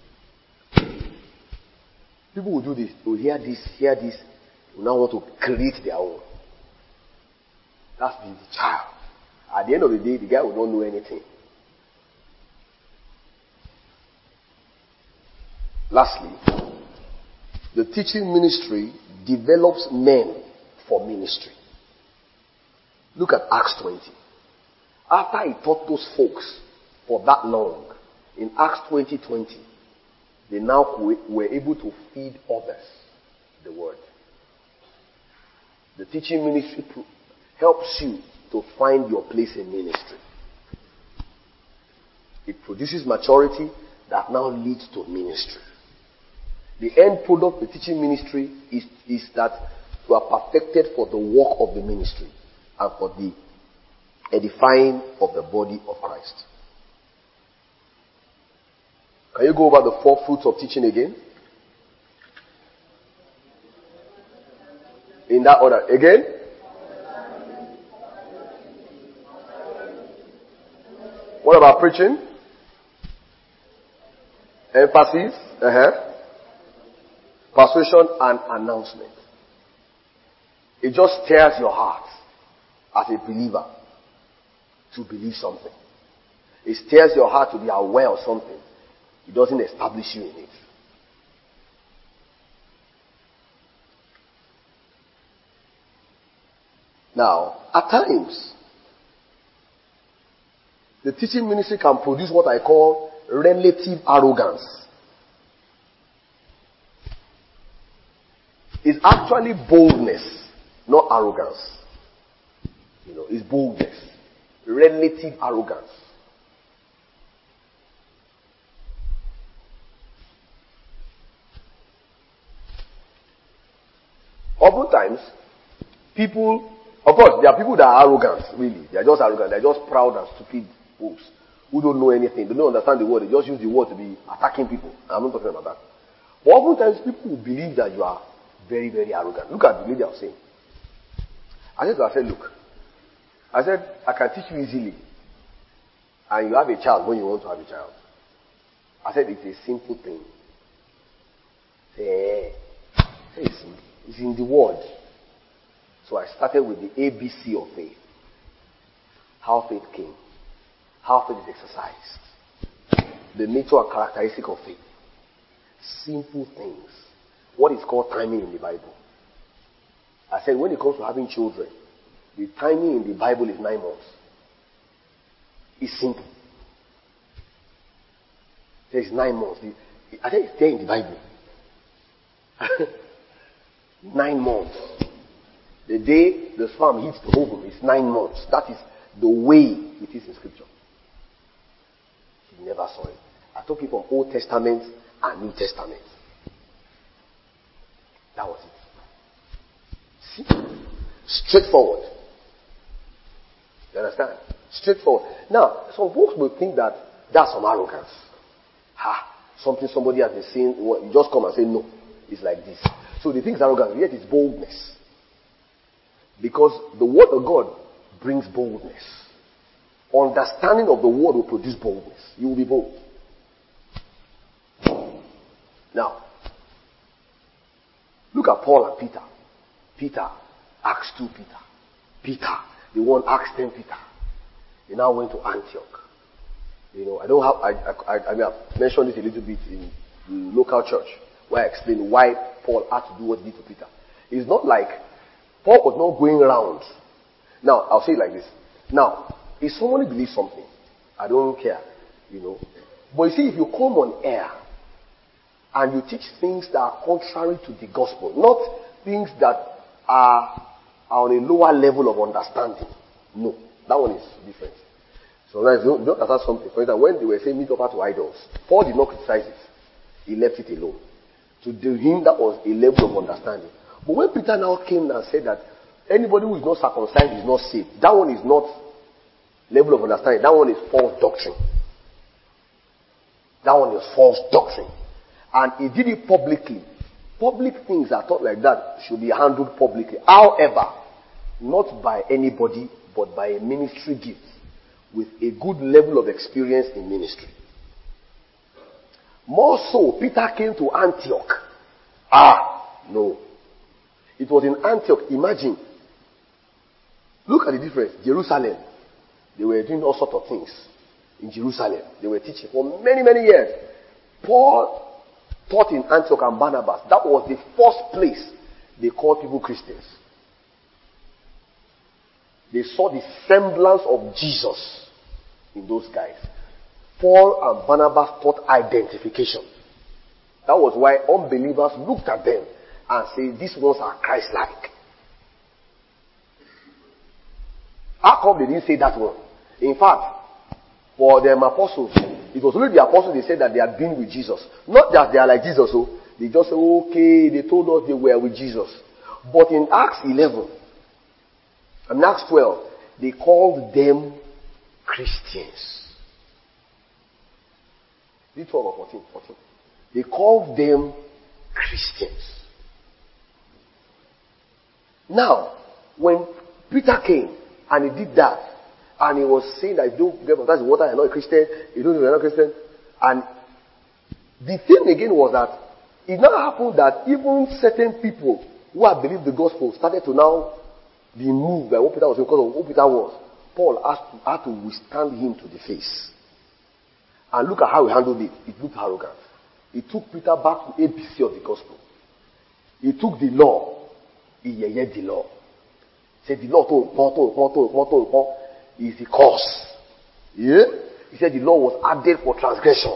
People will do this. They will hear this, they will now want to create their own. That's the child. At the end of the day, the guy will not know anything. Lastly, the teaching ministry develops men for ministry. Look at Acts 20. After he taught those folks for that long, in Acts 20:20, they now were able to feed others the word. The teaching ministry helps you to find your place in ministry. It produces maturity that now leads to ministry. The end product of the teaching ministry is that you are perfected for the work of the ministry and for the edifying of the body of Christ. Can you go over the 4 fruits of teaching again? In that order. Again? What about preaching? Emphasis? Persuasion and announcement. It just stirs your heart as a believer to believe something. It stirs your heart to be aware of something. It doesn't establish you in it. Now, at times, the teaching ministry can produce what I call relative arrogance. It's actually boldness, not arrogance. It's boldness. Relative arrogance. Oftentimes, people, of course, there are people that are arrogant, really. They are just arrogant. They are just proud and stupid folks who don't know anything. They don't understand the word. They just use the word to be attacking people. I'm not talking about that. But oftentimes, people will believe that you are very, very arrogant. Look at the lady I was saying. I said to her, look, I can teach you easily. And you have a child when you want to have a child. I said, it's a simple thing. It's in the word. So I started with the ABC of faith. How faith came. How faith is exercised. The nature and characteristic of faith. Simple things. What is called timing in the Bible. I said when it comes to having children, the timing in the Bible is 9 months. It's simple. It's 9 months. I said it's there in the Bible. 9 months. The day the sperm hits the ovum is 9 months. That is the way it is in Scripture. He never saw it. I took it from Old Testament and New Testament. That was it. See? Straightforward. You understand? Straightforward. Now, some folks will think that that's some arrogance. Something somebody has been saying, you just come and say no. It's like this. So they think it's arrogance, yet it's boldness. Because the word of God brings boldness. Understanding of the word will produce boldness. You will be bold. Now, look at Paul and Peter. Peter, Acts 2 Peter. Peter, the one Acts 10 Peter. He now went to Antioch. You know, I mean, I've mentioned this a little bit in the local church, where I explained why Paul had to do what he did to Peter. It's not like Paul was not going around. Now, I'll say it like this. Now, if someone believes something, I don't care, you know. But you see, if you come on air and you teach things that are contrary to the gospel, not things that are on a lower level of understanding, no, that one is different. So now, if you don't understand something, for instance, when they were saying meet over to idols, Paul did not criticize it. He left it alone. To him, that was a level of understanding. But when Peter now came and said that anybody who is not circumcised is not saved, that one is not level of understanding. That one is false doctrine. That one is false doctrine. And he did it publicly. Public things are taught like that should be handled publicly. However, not by anybody, but by a ministry gift with a good level of experience in ministry. More so, Peter came to Antioch. No. It was in Antioch. Imagine. Look at the difference. Jerusalem. They were doing all sorts of things in Jerusalem. They were teaching for many, many years. Paul taught in Antioch and Barnabas. That was the first place they called people Christians. They saw the semblance of Jesus in those guys. Paul and Barnabas taught identification. That was why unbelievers looked at them and said, these ones are Christ-like. How come they didn't say that one? In fact, for them apostles, it was only the apostles they said that they had been with Jesus. Not that they are like Jesus, so they just say, okay, they told us they were with Jesus. But in Acts 11, and Acts 12, they called them Christians. 12 or 14? They called them Christians. Now, when Peter came and he did that, and he was saying that if you don't get baptized in water, you're not a Christian, you're not a Christian. And the thing again was that it now happened that even certain people who had believed the gospel started to now be moved by what Peter was saying because of who Peter was. Paul had to withstand him to the face. And look at how he handled it. It looked arrogant. He took Peter back to ABC of the gospel. He took the law. He yayed the law. He said the law is the cause. Yeah? He said the law was added for transgression.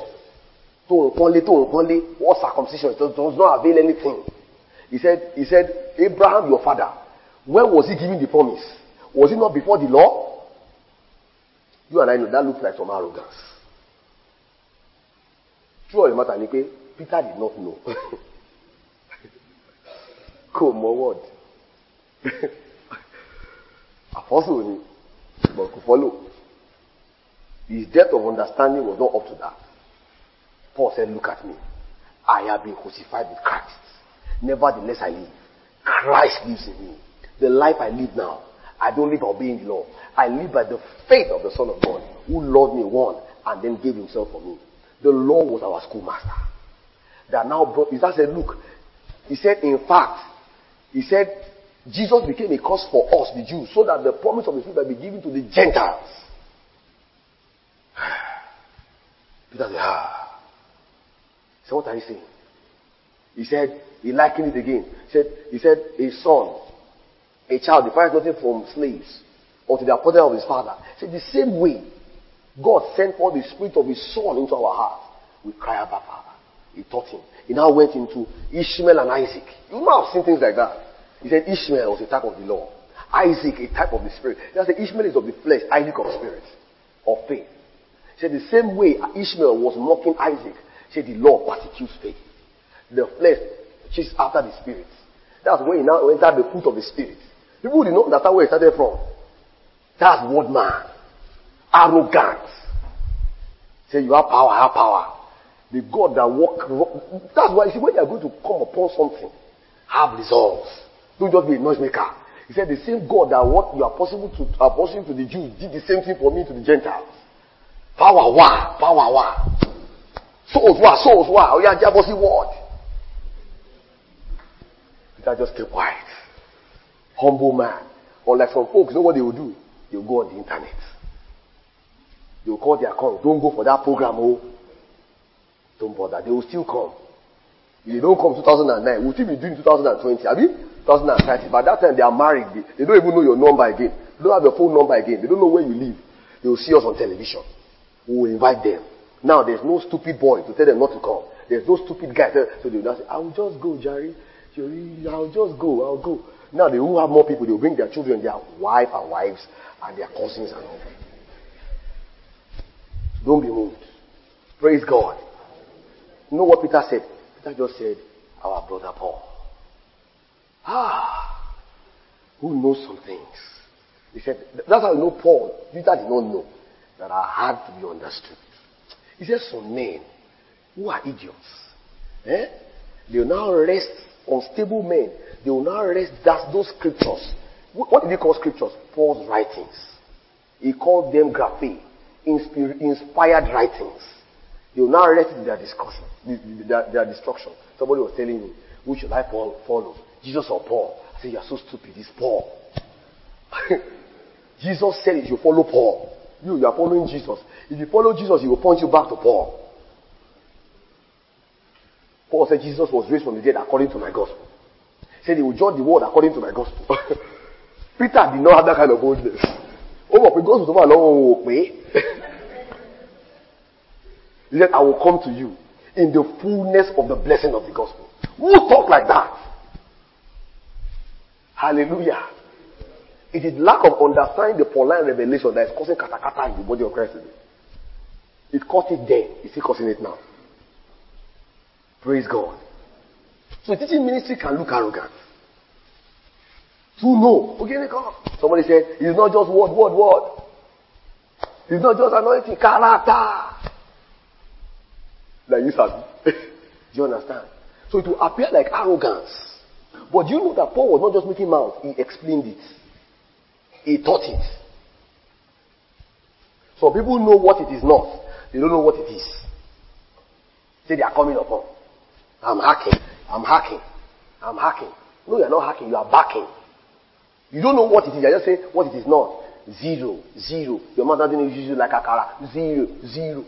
What circumcision? It does not avail anything. He said, Abraham, your father, when was he giving the promise? Was it not before the law? You and I know that looks like some arrogance. True or the matter, Peter did not know. Come on, word. Apostle, but could follow. His depth of understanding was not up to that. Paul said, look at me. I have been crucified with Christ. Nevertheless I live. Christ lives in me. The life I live now, I don't live by obeying the law. I live by the faith of the Son of God, who loved me once and then gave himself for me. The law was our schoolmaster. That now brought, he said, look, he said, in fact, he said, Jesus became a cause for us, the Jews, so that the promise of the Spirit might be given to the Gentiles. Peter said, so what are you saying? He said, he likened it again. He said, a son, a child defies nothing from slaves or to the appointment of his father. He said, the same way, God sent forth the Spirit of his Son into our hearts. We cry about Father. He taught him. He now went into Ishmael and Isaac. You might have seen things like that. He said Ishmael was a type of the law. Isaac a type of the spirit. He said Ishmael is of the flesh, Isaac of spirit, of faith. He said the same way Ishmael was mocking Isaac. He said the law persecutes faith. The flesh chases after the spirit. That's where he now entered the fruit of the spirit. People did not understand where he started from. That's word man. Arrogant. Say you have power, I have power. The God that walk. That's why you see when you are going to come upon something, have resolve. Don't just be a noisemaker. He said, the same God that what you are possible to apportion to the Jews did the same thing for me to the Gentiles. Power wa. Souls wa. Oh yeah, Jabosi word. Peter just kept quiet. Humble man. Unlike some folks, you know what they will do? They will go on the internet. They will call their account. Don't go for that program, oh. Don't bother. They will still come. If they don't come 2009, we'll still be doing 2020. I mean, 2030. By that time, they are married. They don't even know your number again. They don't have your phone number again. They don't know where you live. They will see us on television. We will invite them. Now, there's no stupid boy to tell them not to come. There's no stupid guy. So they will not say, I will just go, Jerry. I'll just go. I'll go. Now, they will have more people. They will bring their children, their wife and wives, and their cousins and all. Don't be moved. Praise God. You know what Peter said? Peter just said, our brother Paul. Who knows some things. He said, that's how you know Paul. Peter did not know that are hard to be understood. He said, some men who are idiots. They will now rest on stable men. They will now rest those scriptures. What did he call scriptures? Paul's writings. He called them graphe, inspired writings. They will now rest in their discussion, their destruction. Somebody was telling me, who should I follow? Jesus or Paul? I said, you are so stupid. It's Paul. Jesus said you should follow Paul. You are following Jesus. If you follow Jesus, he will point you back to Paul. Paul said Jesus was raised from the dead according to my gospel. He said he will judge the world according to my gospel. Peter did not have that kind of boldness. He said, I will come to you in the fullness of the blessing of the gospel. Who talk like that? Hallelujah. It is lack of understanding the Pauline revelation that is causing katakata in the body of Christ today. It caused it then. It's still causing it now. Praise God. So teaching ministry can look arrogant. To know. Okay, somebody said, it's not just word. It's not just anointing, character. Like you said. Do you understand? So it will appear like arrogance. But do you know that Paul was not just making mouth, he explained it. He taught it. So people know what it is not. They don't know what it is. Say they are coming upon. I'm hacking. No, you are not hacking, you are backing. You don't know what it is, you are just saying what it is not. Zero. Your mother didn't use you like a car. Zero.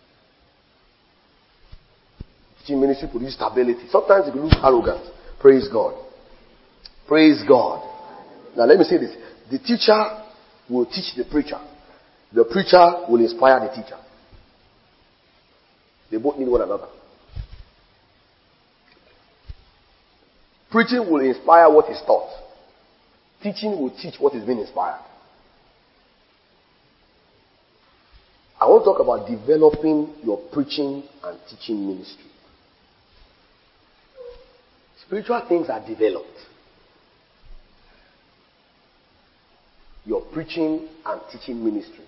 Teaching ministry produces stability. Sometimes it looks arrogant. Praise God. Now let me say this. The teacher will teach the preacher. The preacher will inspire the teacher. They both need one another. Preaching will inspire what is taught. Teaching will teach what is being inspired. I want to talk about developing your preaching and teaching ministry. Spiritual things are developed. Your preaching and teaching ministry.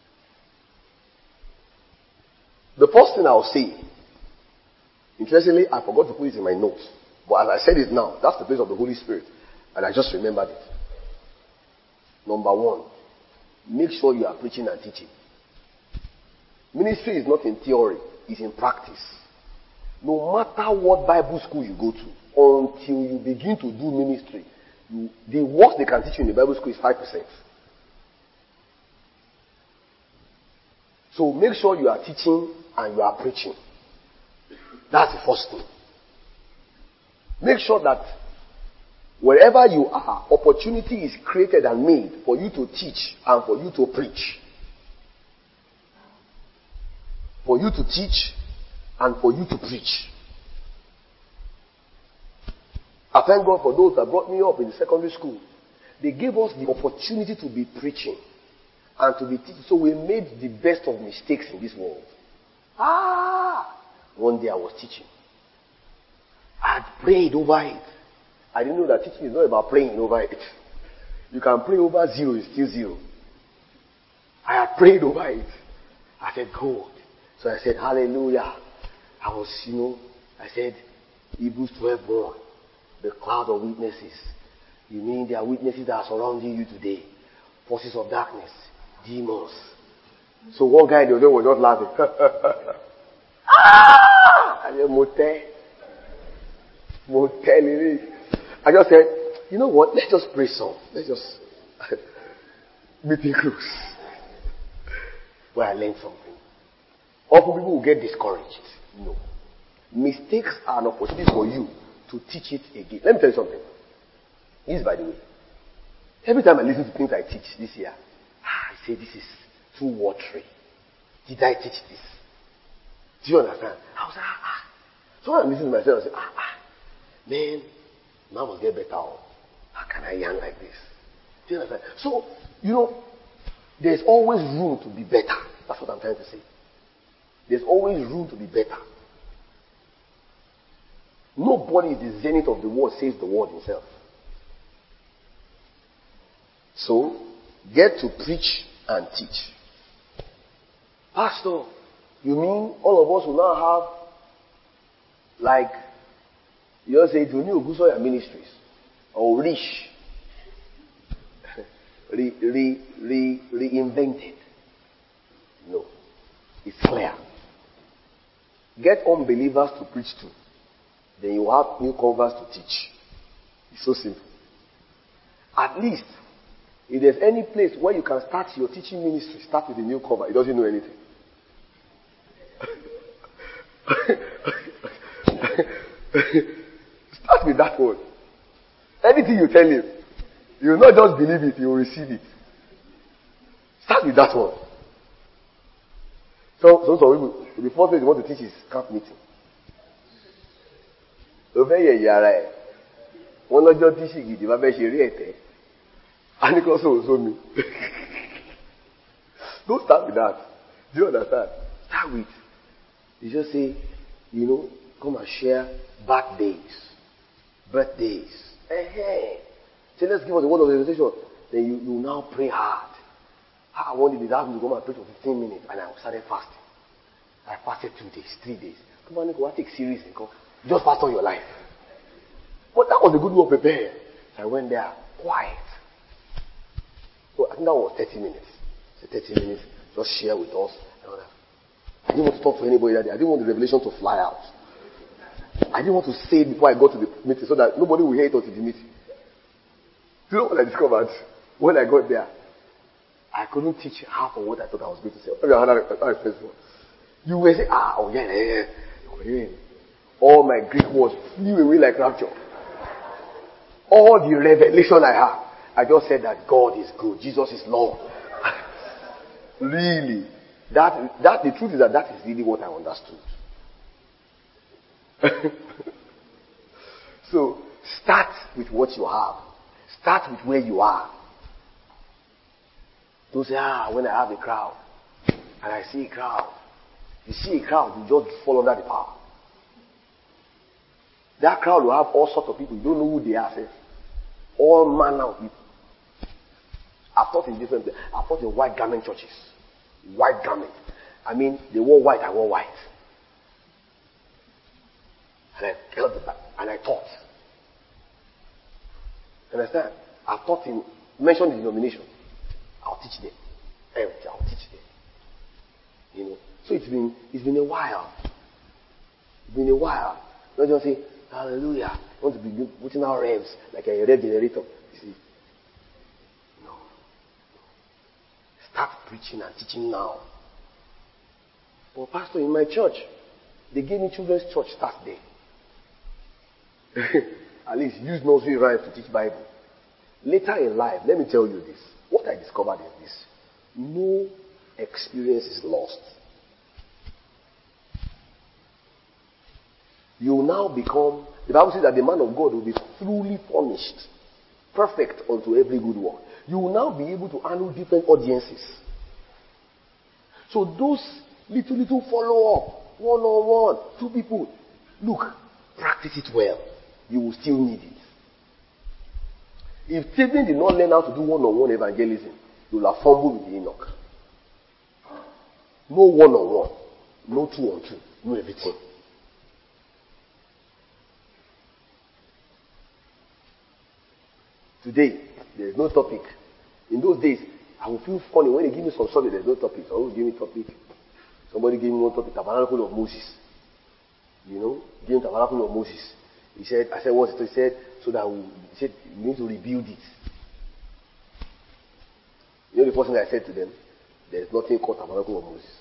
The first thing I'll say, interestingly, I forgot to put it in my notes. But as I said it now, that's the place of the Holy Spirit. And I just remembered it. Number one, make sure you are preaching and teaching. Ministry is not in theory, it's in practice. No matter what Bible school you go to, until you begin to do ministry, the worst they can teach you in the Bible school is 5%. So make sure you are teaching and you are preaching. That's the first thing. Make sure that wherever you are, opportunity is created and made for you to teach and for you to preach. For you to teach and for you to preach. I thank God for those that brought me up in the secondary school. They gave us the opportunity to be preaching and to be teaching. So we made the best of mistakes in this world. One day I was teaching. I had prayed over it. I didn't know that teaching is not about praying over it. You can pray over zero, it's still zero. I had prayed over it. I said, God. So I said, hallelujah. I said, Hebrews 12:1. The cloud of witnesses. You mean there are witnesses that are surrounding you today? Forces of darkness, demons. So one guy the other was just laughing. I said, motel. I just said, you know what? Let's just pray some. Let's just meeting close. Where I learned something. Often people will get discouraged. No. Mistakes are an opportunity for you to teach it again. Let me tell you something. This, by the way, every time I listen to things I teach this year, I say this is too watery. Did I teach this? Do you understand? I was like, So when I listen to myself, I say, man, I must get better. How can I yarn like this? Do you understand? So, there's always room to be better. That's what I'm trying to say. There's always room to be better. Nobody is the zenith of the world, says the word himself. So, get to preach and teach. Pastor, you mean all of us will now have, you say, Tony Ogusoya Ministries, or Rish, reinvented? No. It's clear. Get unbelievers to preach to. Then you have new converts to teach. It's so simple. At least, if there's any place where you can start your teaching ministry, start with a new convert. He doesn't know anything. Start with that one. Anything you tell him, he will not just believe it, he will receive it. Start with that one. So some people, the first place you want to teach is camp meeting. One of your teaching is the and it also me. Don't start with that. Do you understand? Start with, you just say, come and share birthdays. Hey. Say, let's give us the word of the invitation. Then you now pray hard. I wanted to ask me to come and pray for 15 minutes, and I started fasting. I fasted 2 days, 3 days. Come on, Nico, I take serious, Nico. Just fast on your life. But that was a good one prepared. So I went there, quiet. So I think that was 30 minutes. So 30 minutes, just share with us. I didn't want to talk to anybody that day. I didn't want the revelation to fly out. I didn't want to say it before I got to the meeting so that nobody will hear it until the meeting. Do you know what I discovered? When I got there, I couldn't teach half of what I thought I was going to say. You will say, yeah. All my Greek words flew away like rapture. All the revelation I had, I just said that God is good, Jesus is Lord. Really. The truth is that is really what I understood. So, start with what you have. Start with where you are. Don't say, when I have a crowd, and I see a crowd. You see a crowd, you just fall under the power. That crowd will have all sorts of people. You don't know who they are. Say. All manner of people. I've taught in different places. I've taught in white garment churches. White garment. I mean, they wore white, I wore white. And I held the back, and I taught. Understand? I've taught in, mentioned the denomination. I'll teach them. I'll teach them. So it's been a while. It's been a while. Don't just say, hallelujah. I want to be putting out revs like a rev generator. You see? No. Start preaching and teaching now. But pastor, in my church, they gave me children's church start there. At least use nursery rhymes to teach Bible. Later in life, let me tell you this. What I discovered is this. No experience is lost. You will now become, the Bible says that the man of God will be truly furnished, perfect unto every good work. You will now be able to handle different audiences. So those little follow-up, one-on-one, 2 people, look, practice it well. You will still need it. If Stephen did not learn how to do one-on-one evangelism, you will have fumbled with the Enoch. No one-on-one, no 2-on-2, no everything. Today, there is no topic. In those days, I would feel funny when they give me some subject, there's no topic. So give me topic. Somebody gave me one topic, Tabernacle of Moses. You know, give me Tabernacle of Moses. He said, I said, what's it? He said, so that he said, you need to rebuild it. You know the first thing I said to them? There's nothing called Tabernacle of Moses.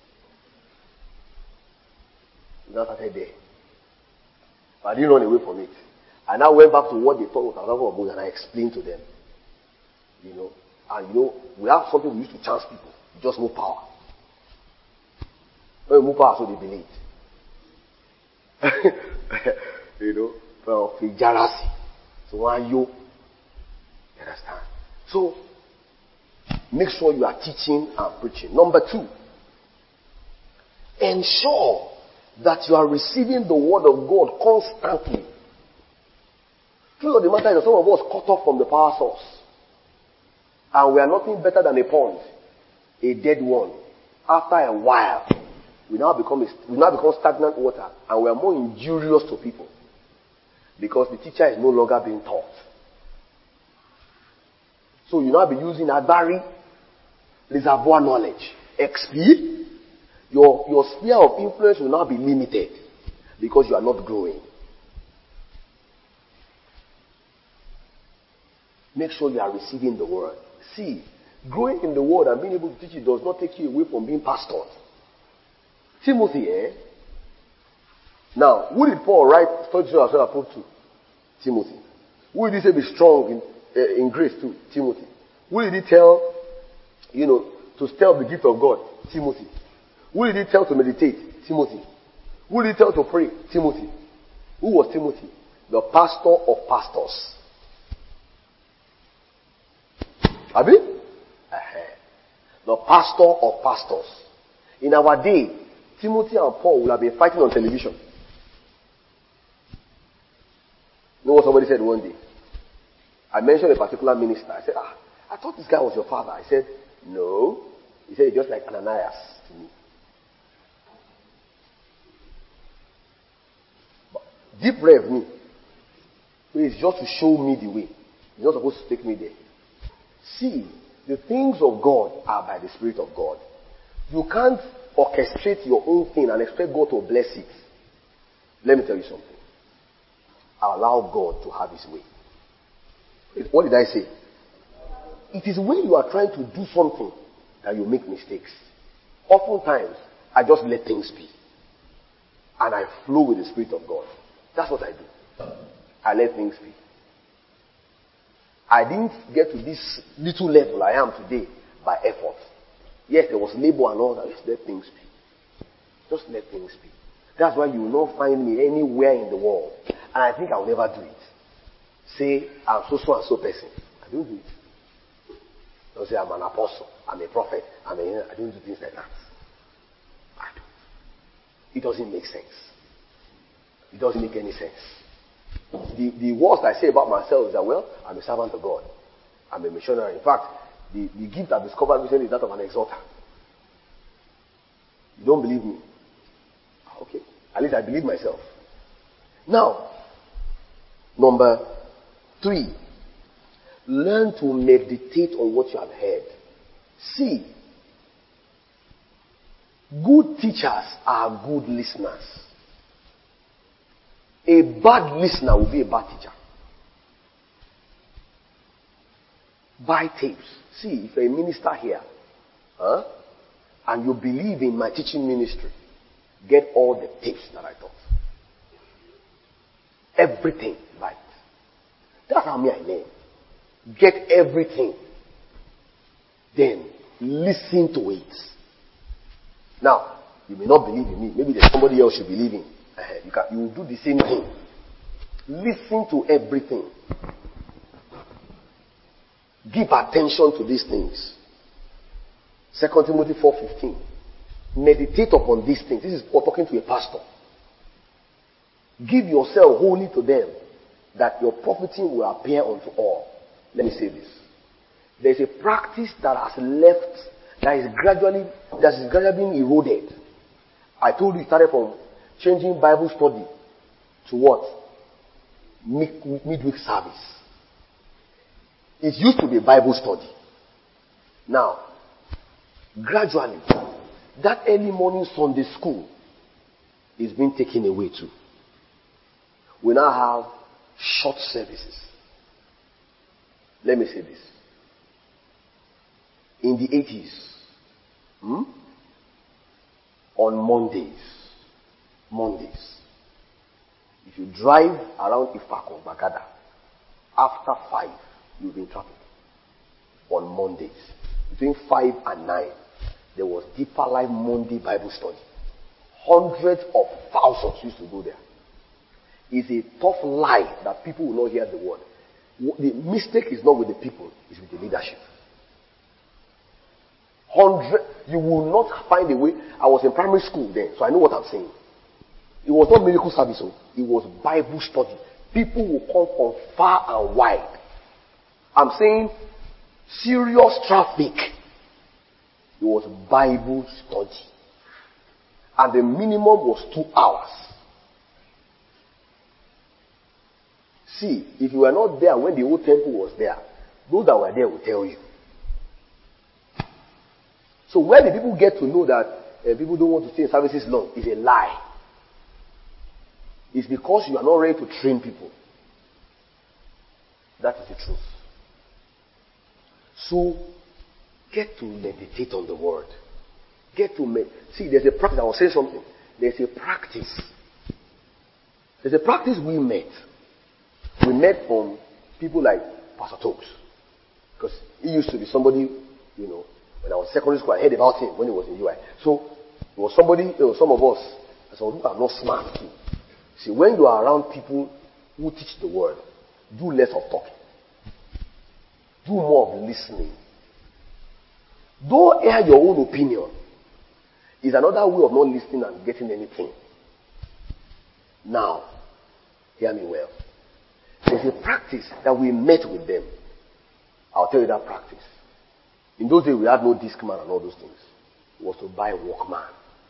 Now started there. But I didn't run away from it. I now went back to what they thought was Tabernacle of Moses and I explained to them. You know, and you know, we have something we used to chance people. You just move power. When you move power, so they believe. You know, from Fijarasi. So why you understand? So make sure you are teaching and preaching. Number 2, ensure that you are receiving the word of God constantly. Truth of the matter is that some of us cut off from the power source. And we are nothing better than a pond, a dead one. After a while, we now become stagnant water, and we are more injurious to people because the teacher is no longer being taught. So you now be using Agbari reservoir knowledge, XP. Your sphere of influence will now be limited because you are not growing. Make sure you are receiving the word. See, growing in the word and being able to teach it does not take you away from being pastored. Timothy, Now, who did Paul write study to ourselves approved to? Timothy. Who did he say be strong in grace to? Timothy. Who did he tell, to stir up the gift of God? Timothy. Who did he tell to meditate? Timothy. Who did he tell to pray? Timothy. Who was Timothy? The pastor of pastors. Abi? The pastor of pastors. In our day, Timothy and Paul will have been fighting on television. You know what somebody said one day? I mentioned a particular minister. I said, I thought this guy was your father. I said, no. He said, just like Ananias to me. But deep rev me. It's just to show me the way. He's not supposed to take me there. See, the things of God are by the Spirit of God. You can't orchestrate your own thing and expect God to bless it. Let me tell you something. Allow God to have His way. What did I say? It is when you are trying to do something that you make mistakes. Oftentimes, I just let things be. And I flow with the Spirit of God. That's what I do. I let things be. I didn't get to this little level I am today by effort. Yes, there was labor and all that. Just let things be. Just let things be. That's why you will not find me anywhere in the world. And I think I will never do it. Say, I'm so and so person. I don't do it. Don't say, I'm an apostle. I'm a prophet. I don't do things like that. I don't. It doesn't make sense. It doesn't make any sense. The worst I say about myself is that, well, I'm a servant of God. I'm a missionary. In fact, the gift I've discovered recently is that of an exhorter. You don't believe me? Okay. At least I believe myself. Now, number 3. Learn to meditate on what you have heard. See, good teachers are good listeners. A bad listener will be a bad teacher. Buy tapes. See, if you're a minister here, and you believe in my teaching ministry, get all the tapes that I taught. Everything, right? That's how I learn. Get everything. Then, listen to it. Now, you may not believe in me. Maybe there's somebody else you believe in. You will do the same thing. Listen to everything. Give attention to these things. 2 Timothy 4:15. Meditate upon these things. This is Paul talking to a pastor. Give yourself wholly to them, that your profiting will appear unto all. Let me say this. There is a practice that has left, that is gradually being eroded. I told you it started from changing Bible study to what? Midweek service. It used to be Bible study. Now, gradually, that early morning Sunday school is being taken away too. We now have short services. Let me say this. In the 80s, on Mondays, if you drive around Ifako, Bagada, after 5, you'll be in traffic. On Mondays, between 5 and 9, there was Deeper Life Monday Bible study. Hundreds of thousands used to go there. It's a tough lie that people will not hear the word. The mistake is not with the people, it's with the leadership. You will not find a way. I was in primary school then, so I know what I'm saying. It was not miracle service, it was Bible study. People will come from far and wide. I'm saying serious traffic. It was Bible study. And the minimum was 2 hours. See, if you were not there when the old temple was there, those that were there will tell you. So where the people get to know that people don't want to stay in services long is a lie. It's because you are not ready to train people. That is the truth. So, get to meditate on the word. See, there's a practice. I was saying something. There's a practice. There's a practice we met. We met from people like Pastor Tokes. Because he used to be somebody, when I was in secondary school, I heard about him when he was in UI. So, it was somebody, some of us, I said, who are not smart too. See, when you are around people who teach the word, do less of talking. Do more of listening. Don't air your own opinion. It's another way of not listening and getting anything. Now, hear me well. There's a practice that we met with them. I'll tell you that practice. In those days, we had no Discman and all those things. It was to buy a Walkman.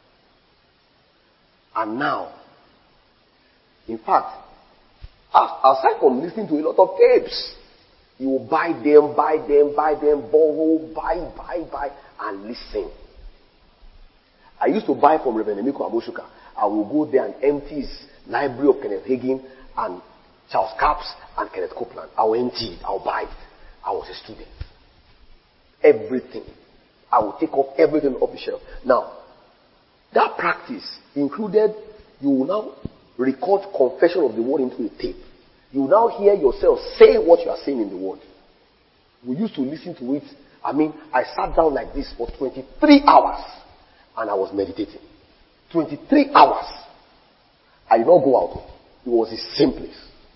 And now, in fact, aside from listening to a lot of tapes, you will buy them, borrow, buy, and listen. I used to buy from Reverend Emiko Amoshuka. I will go there and empty his library of Kenneth Hagin and Charles Capps and Kenneth Copeland. I will empty it. I will buy it. I was a student. Everything. I will take off everything off the shelf. Now, that practice included, you will now record confession of the word into a tape. You will now hear yourself say what you are saying in the word. We used to listen to it. I sat down like this for 23 hours and I was meditating. 23 hours. I did not go out. It was the simplest.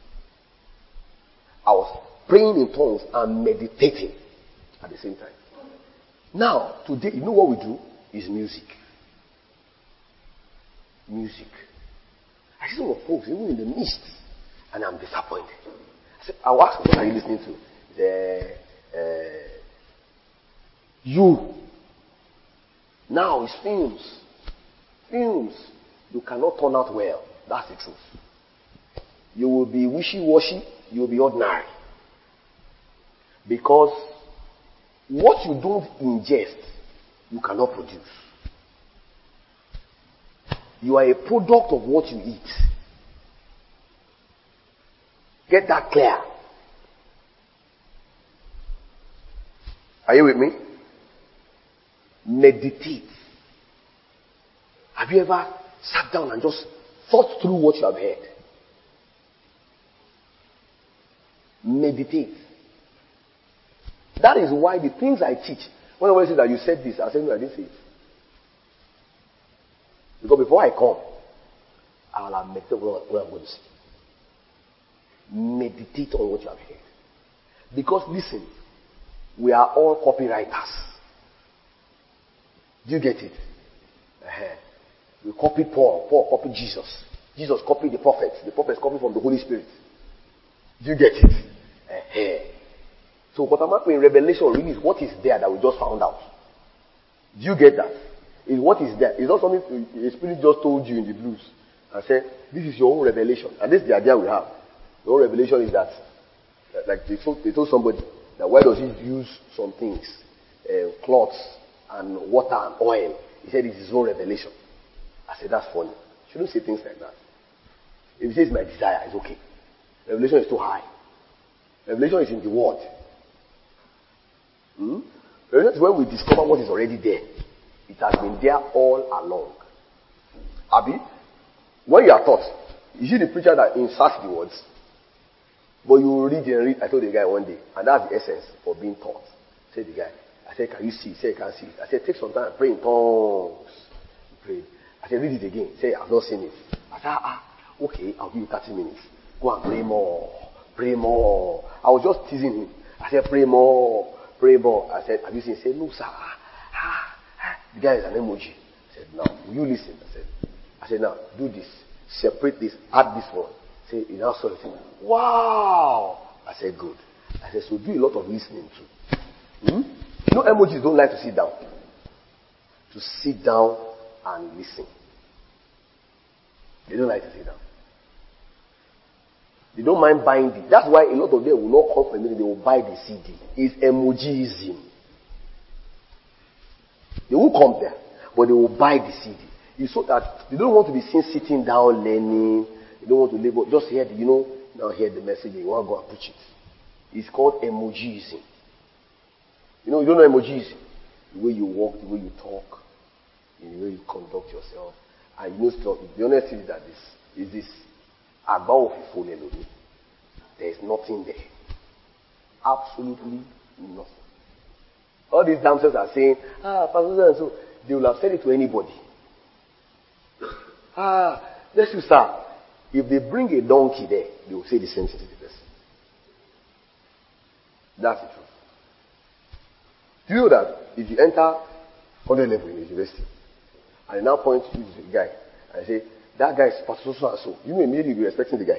I was praying in tongues and meditating at the same time. Now, today, you know what we do? Is music. Music. I see some of folks, even in the midst, and I'm disappointed. I'll ask, what are you listening to? You. Now it's films. Films. You cannot turn out well. That's the truth. You will be wishy-washy. You will be ordinary. Because what you don't ingest, you cannot produce. You are a product of what you eat. Get that clear. Are you with me? Meditate. Have you ever sat down and just thought through what you have heard? Meditate. That is why the things I teach, when I say that you said this, I said no, I didn't say it. Because before I come, I will have meditate what I'm going to say. Meditate on what you have heard. Because listen, we are all copywriters. Do you get it? We copied Paul. Paul copied Jesus. Jesus copied the prophets. The prophets copied from the Holy Spirit. Do you get it? So what I'm asking in Revelation really is what is there that we just found out. Do you get that? Is what is there. It's not something the Spirit just told you in the blues and said, this is your own revelation. And this is the idea we have. The own revelation is that, like they told somebody, that why does he use some things, cloths and water and oil? He said it's his own revelation. I said, that's funny. You shouldn't say things like that. If he says my desire, it's okay. Revelation is too high. Revelation is in the word. Revelation is when we discover what is already there. It has been there all along. Abi, when you are taught, you see the preacher that inserts the words, but you read and read. I told the guy one day, and that's the essence of being taught. I said the guy, I said, can you see? He said, I can't see it. I said, take some time and pray in tongues. He prayed. I said, read it again. He said, I've not seen it. I said, okay, I'll give you 30 minutes. Go and pray more. Pray more. I was just teasing him. I said, pray more. Pray more. I said, have you seen? He said, no, sir. The guy is an emoji. I said, now, will you listen? I said, now, do this. Separate this. Add this one. Say, you now saw it. Wow. I said, good. I said, so do a lot of listening too. You know, emojis don't like to sit down. To sit down and listen. They don't like to sit down. They don't mind buying it. That's why a lot of them will not come for a minute. They will buy the CD. It's emojiism. They will come there, but they will buy the CD. It's so that they don't want to be seen sitting down learning. They don't want to label. Just hear now hear the message. You want to go and preach it. It's called emojiism. You don't know emojiism. The way you walk, the way you talk, the way you conduct yourself. And the honest thing is that this about there is nothing there. Absolutely nothing. All these damsels are saying, Pastor so they will have said it to anybody. Let's see, sir. If they bring a donkey there, they will say the same thing to the person. That's the truth. Do you know that if you enter 100 level in university, and you now point to the guy and say, that guy is Pastor so and so, you may immediately be respecting the guy.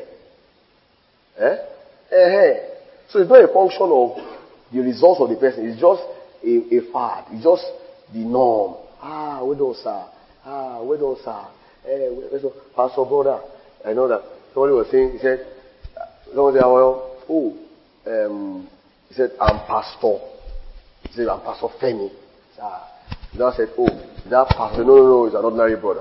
So it's not a function of the results of the person. It's just a fad. It's just the norm. Where do sir? Where do sir? Pastor brother. I know that somebody was saying. He said, he said, I'm pastor. He said, I'm Pastor Femi. He now said, that pastor? No, he's an ordinary brother.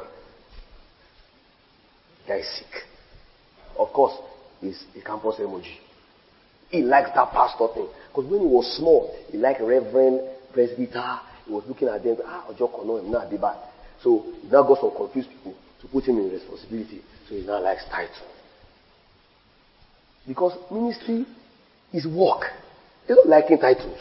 The guy is sick. Of course, he's a campus emoji. He likes that pastor thing. Because when he was small, he liked Reverend, Presbyter. He was looking at them, so he now got some confused people to put him in responsibility. So he now likes title. Because ministry is work. He's not liking titles.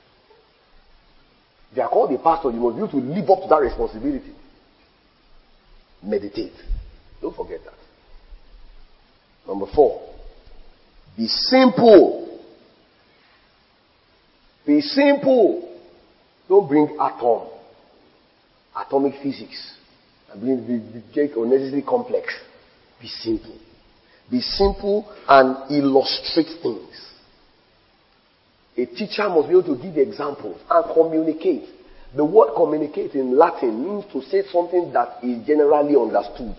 They are called the pastor. You must be able to live up to that responsibility. Meditate. Don't forget that. Number 4. Be simple. Be simple. Don't bring atomic physics, and get unnecessarily complex. Be simple. Be simple and illustrate things. A teacher must be able to give examples and communicate. The word communicate in Latin means to say something that is generally understood.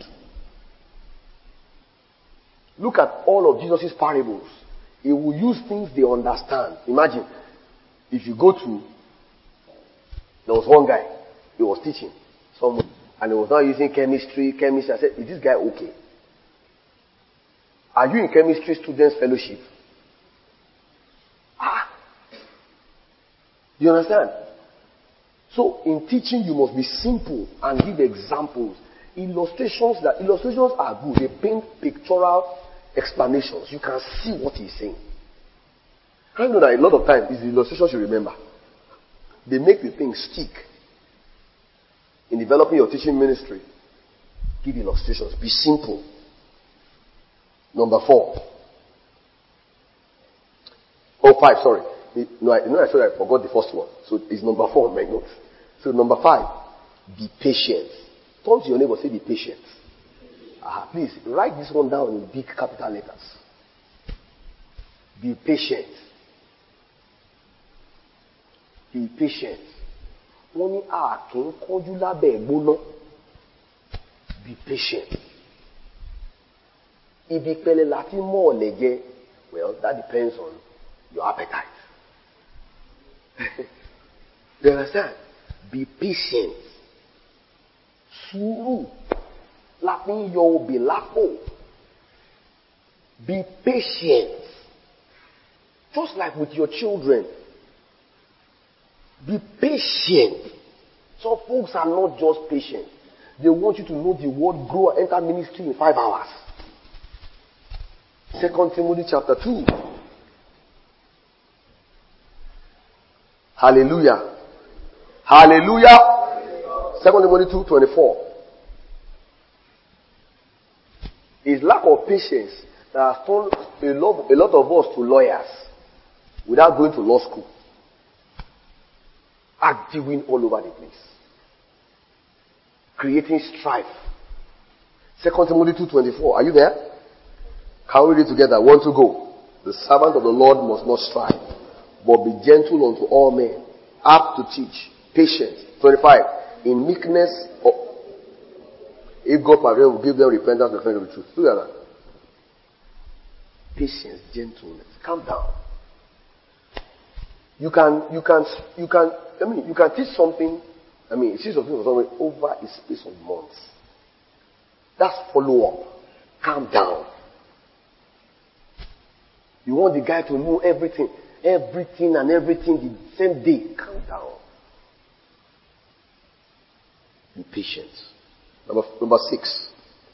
Look at all of Jesus' parables. He will use things they understand. Imagine, if you go to, there was one guy, he was teaching someone, and he was now using chemistry. I said, is this guy okay? Are you in chemistry students fellowship? Do you understand? So in teaching, you must be simple and give examples. Illustrations are good. They paint pictorial explanations. You can see what he's saying. I know that a lot of times it's the illustrations you remember. They make the thing stick. In developing your teaching ministry, give illustrations. Be simple. Number 4. 5, sorry. No, I said I forgot the first one. So it's number 4 on my notes. So number 5, be patient. Turn to your neighbor, say be patient. Please, write this one down in big capital letters. Be patient. Be patient. Be patient. Well, that depends on your appetite. You understand? Be patient. Suru. Laughing yo be lapo. Be patient. Just like with your children. Be patient. Some folks are not just patient. They want you to know the word, grow, and enter ministry in 5 hours. 2 Timothy chapter 2. Hallelujah. Hallelujah. 2 Timothy 2:24. It's lack of patience that has turned a lot of us to lawyers without going to law school. Arguing all over the place. Creating strife. 2 Timothy 2:24. Are you there? Can we read it together? 1 to go. The servant of the Lord must not strive, but be gentle unto all men, apt to teach, patient. 25. In meekness, if God permit, will give them repentance and the truth. Look at that. Patience, gentleness. Calm down. You can teach something. Teach something for somebody over a space of months. That's follow up. Calm down. You want the guy to know everything the same day. Calm down. Be patient. Number 6.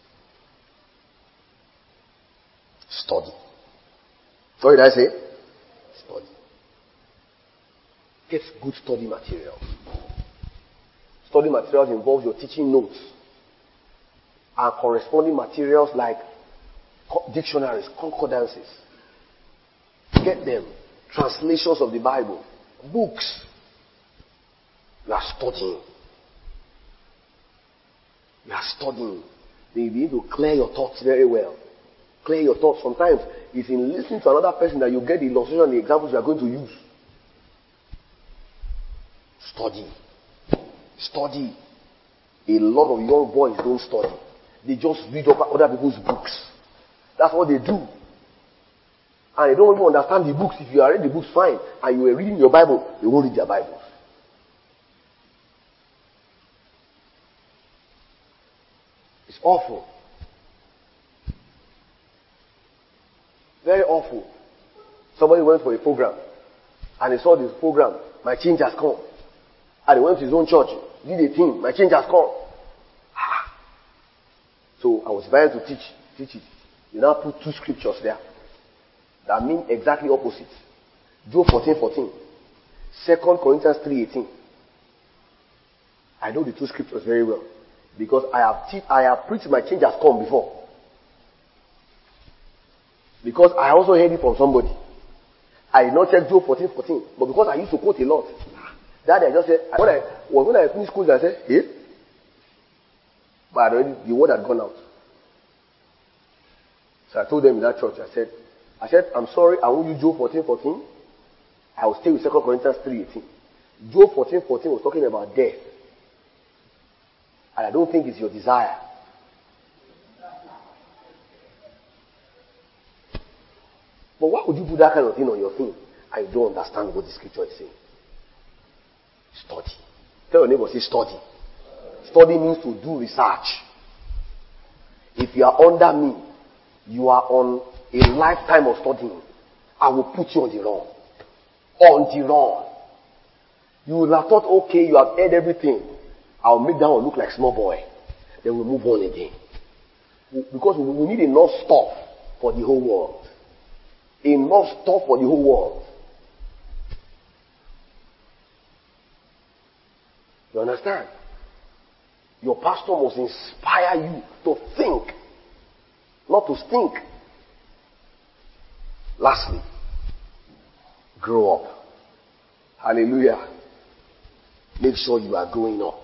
Study. What did I say? Study. Get good study materials. Study materials involves your teaching notes and corresponding materials like dictionaries, concordances. Get them. Translations of the Bible. Books. You are studying. You are studying. Then you begin to clear your thoughts very well. Clear your thoughts. Sometimes it's in listening to another person that you get the illustration and the examples you are going to use. Study. Study. A lot of young boys don't study. They just read up other people's books. That's what they do. And they don't even understand the books. If you are reading the books, fine. And you are reading your Bible, they won't read their Bibles. It's awful. Very awful. Somebody went for a program. And he saw this program. My change has come. And he went to his own church. Did a thing. My change has come. So I was invited to teach it. You now put 2 scriptures there that mean exactly opposite. Job 14:14. 2 Corinthians 3:18. I know the 2 scriptures very well because I have preached my change has come before. Because I also heard it from somebody. I did not check Job 14:14, but because I used to quote a lot, that I just said when I finished school, I said, "Hey," but already the word had gone out. So I told them in that church, I said, I'm sorry, I won't use Job 14:14. I will stay with 2 Corinthians 3:18. Job 14:14 was talking about death. And I don't think it's your desire. But why would you put that kind of thing on your thing? I don't understand what the scripture is saying. Study. Tell your neighbor, say study. Study means to do research. If you are under me, you are on a lifetime of studying. I will put you on the run. On the run. You will have thought, okay, you have heard everything. I'll make that one look like small boy. Then we'll move on again. Because we need enough stuff for the whole world. Enough stuff for the whole world. You understand? Your pastor must inspire you to think, not to stink. Lastly, grow up. Hallelujah. Make sure you are growing up.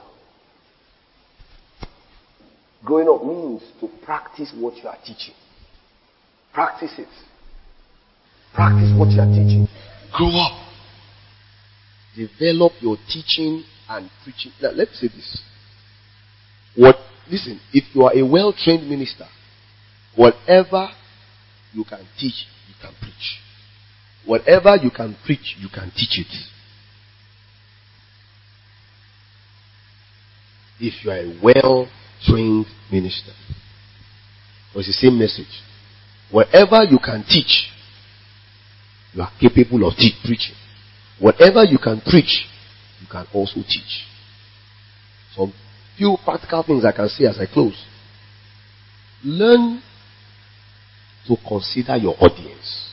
Growing up means to practice what you are teaching. Practice it. Practice what you are teaching. Grow up. Develop your teaching and preaching. Now, let's say this. Listen, if you are a well-trained minister, whatever you can teach, you can preach. Whatever you can preach, you can teach it. if you are a well-trained minister. It's the same message. Wherever you can teach, you are capable of preaching. Whatever you can preach, you can also teach. Some few practical things I can say as I close. Learn to consider your audience.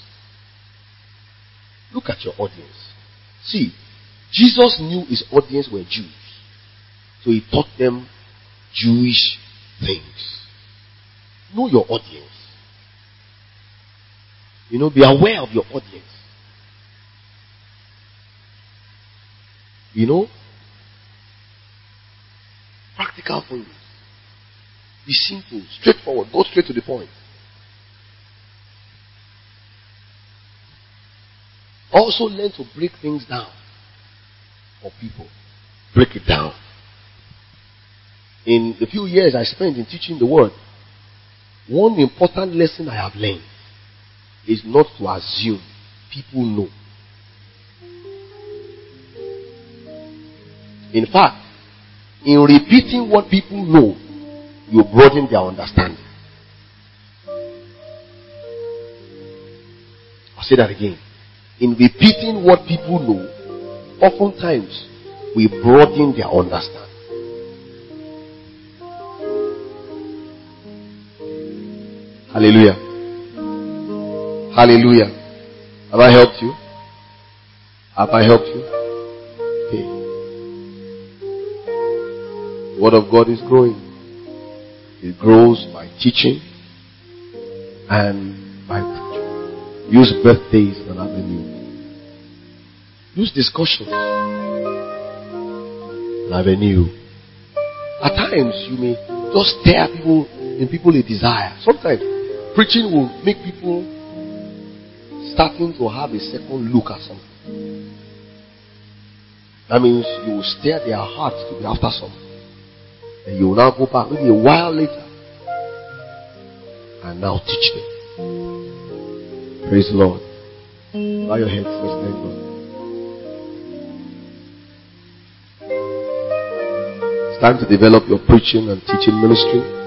Look at your audience. See, Jesus knew his audience were Jews. So he taught them Jewish things. Know your audience. Be aware of your audience. Practical things. Be simple, straightforward, go straight to the point. Also learn to break things down for people. Break it down. In the few years I spent in teaching the word, one important lesson I have learned is not to assume people know. In fact, in repeating what people know, you broaden their understanding. I'll say that again. In repeating what people know, oftentimes we broaden their understanding. Hallelujah. Hallelujah. Have I helped you? Have I helped you? Okay. The word of God is growing. It grows by teaching and by preaching. Use birthdays as an avenue. Use discussions as an avenue. At times you may just stir people a desire. Sometimes preaching will make people starting to have a second look at something. That means you will stir their hearts to be after something. And you will now go back maybe a while later and now teach them. Praise the Lord. Bow your heads. Let's thank God. It's time to develop your preaching and teaching ministry.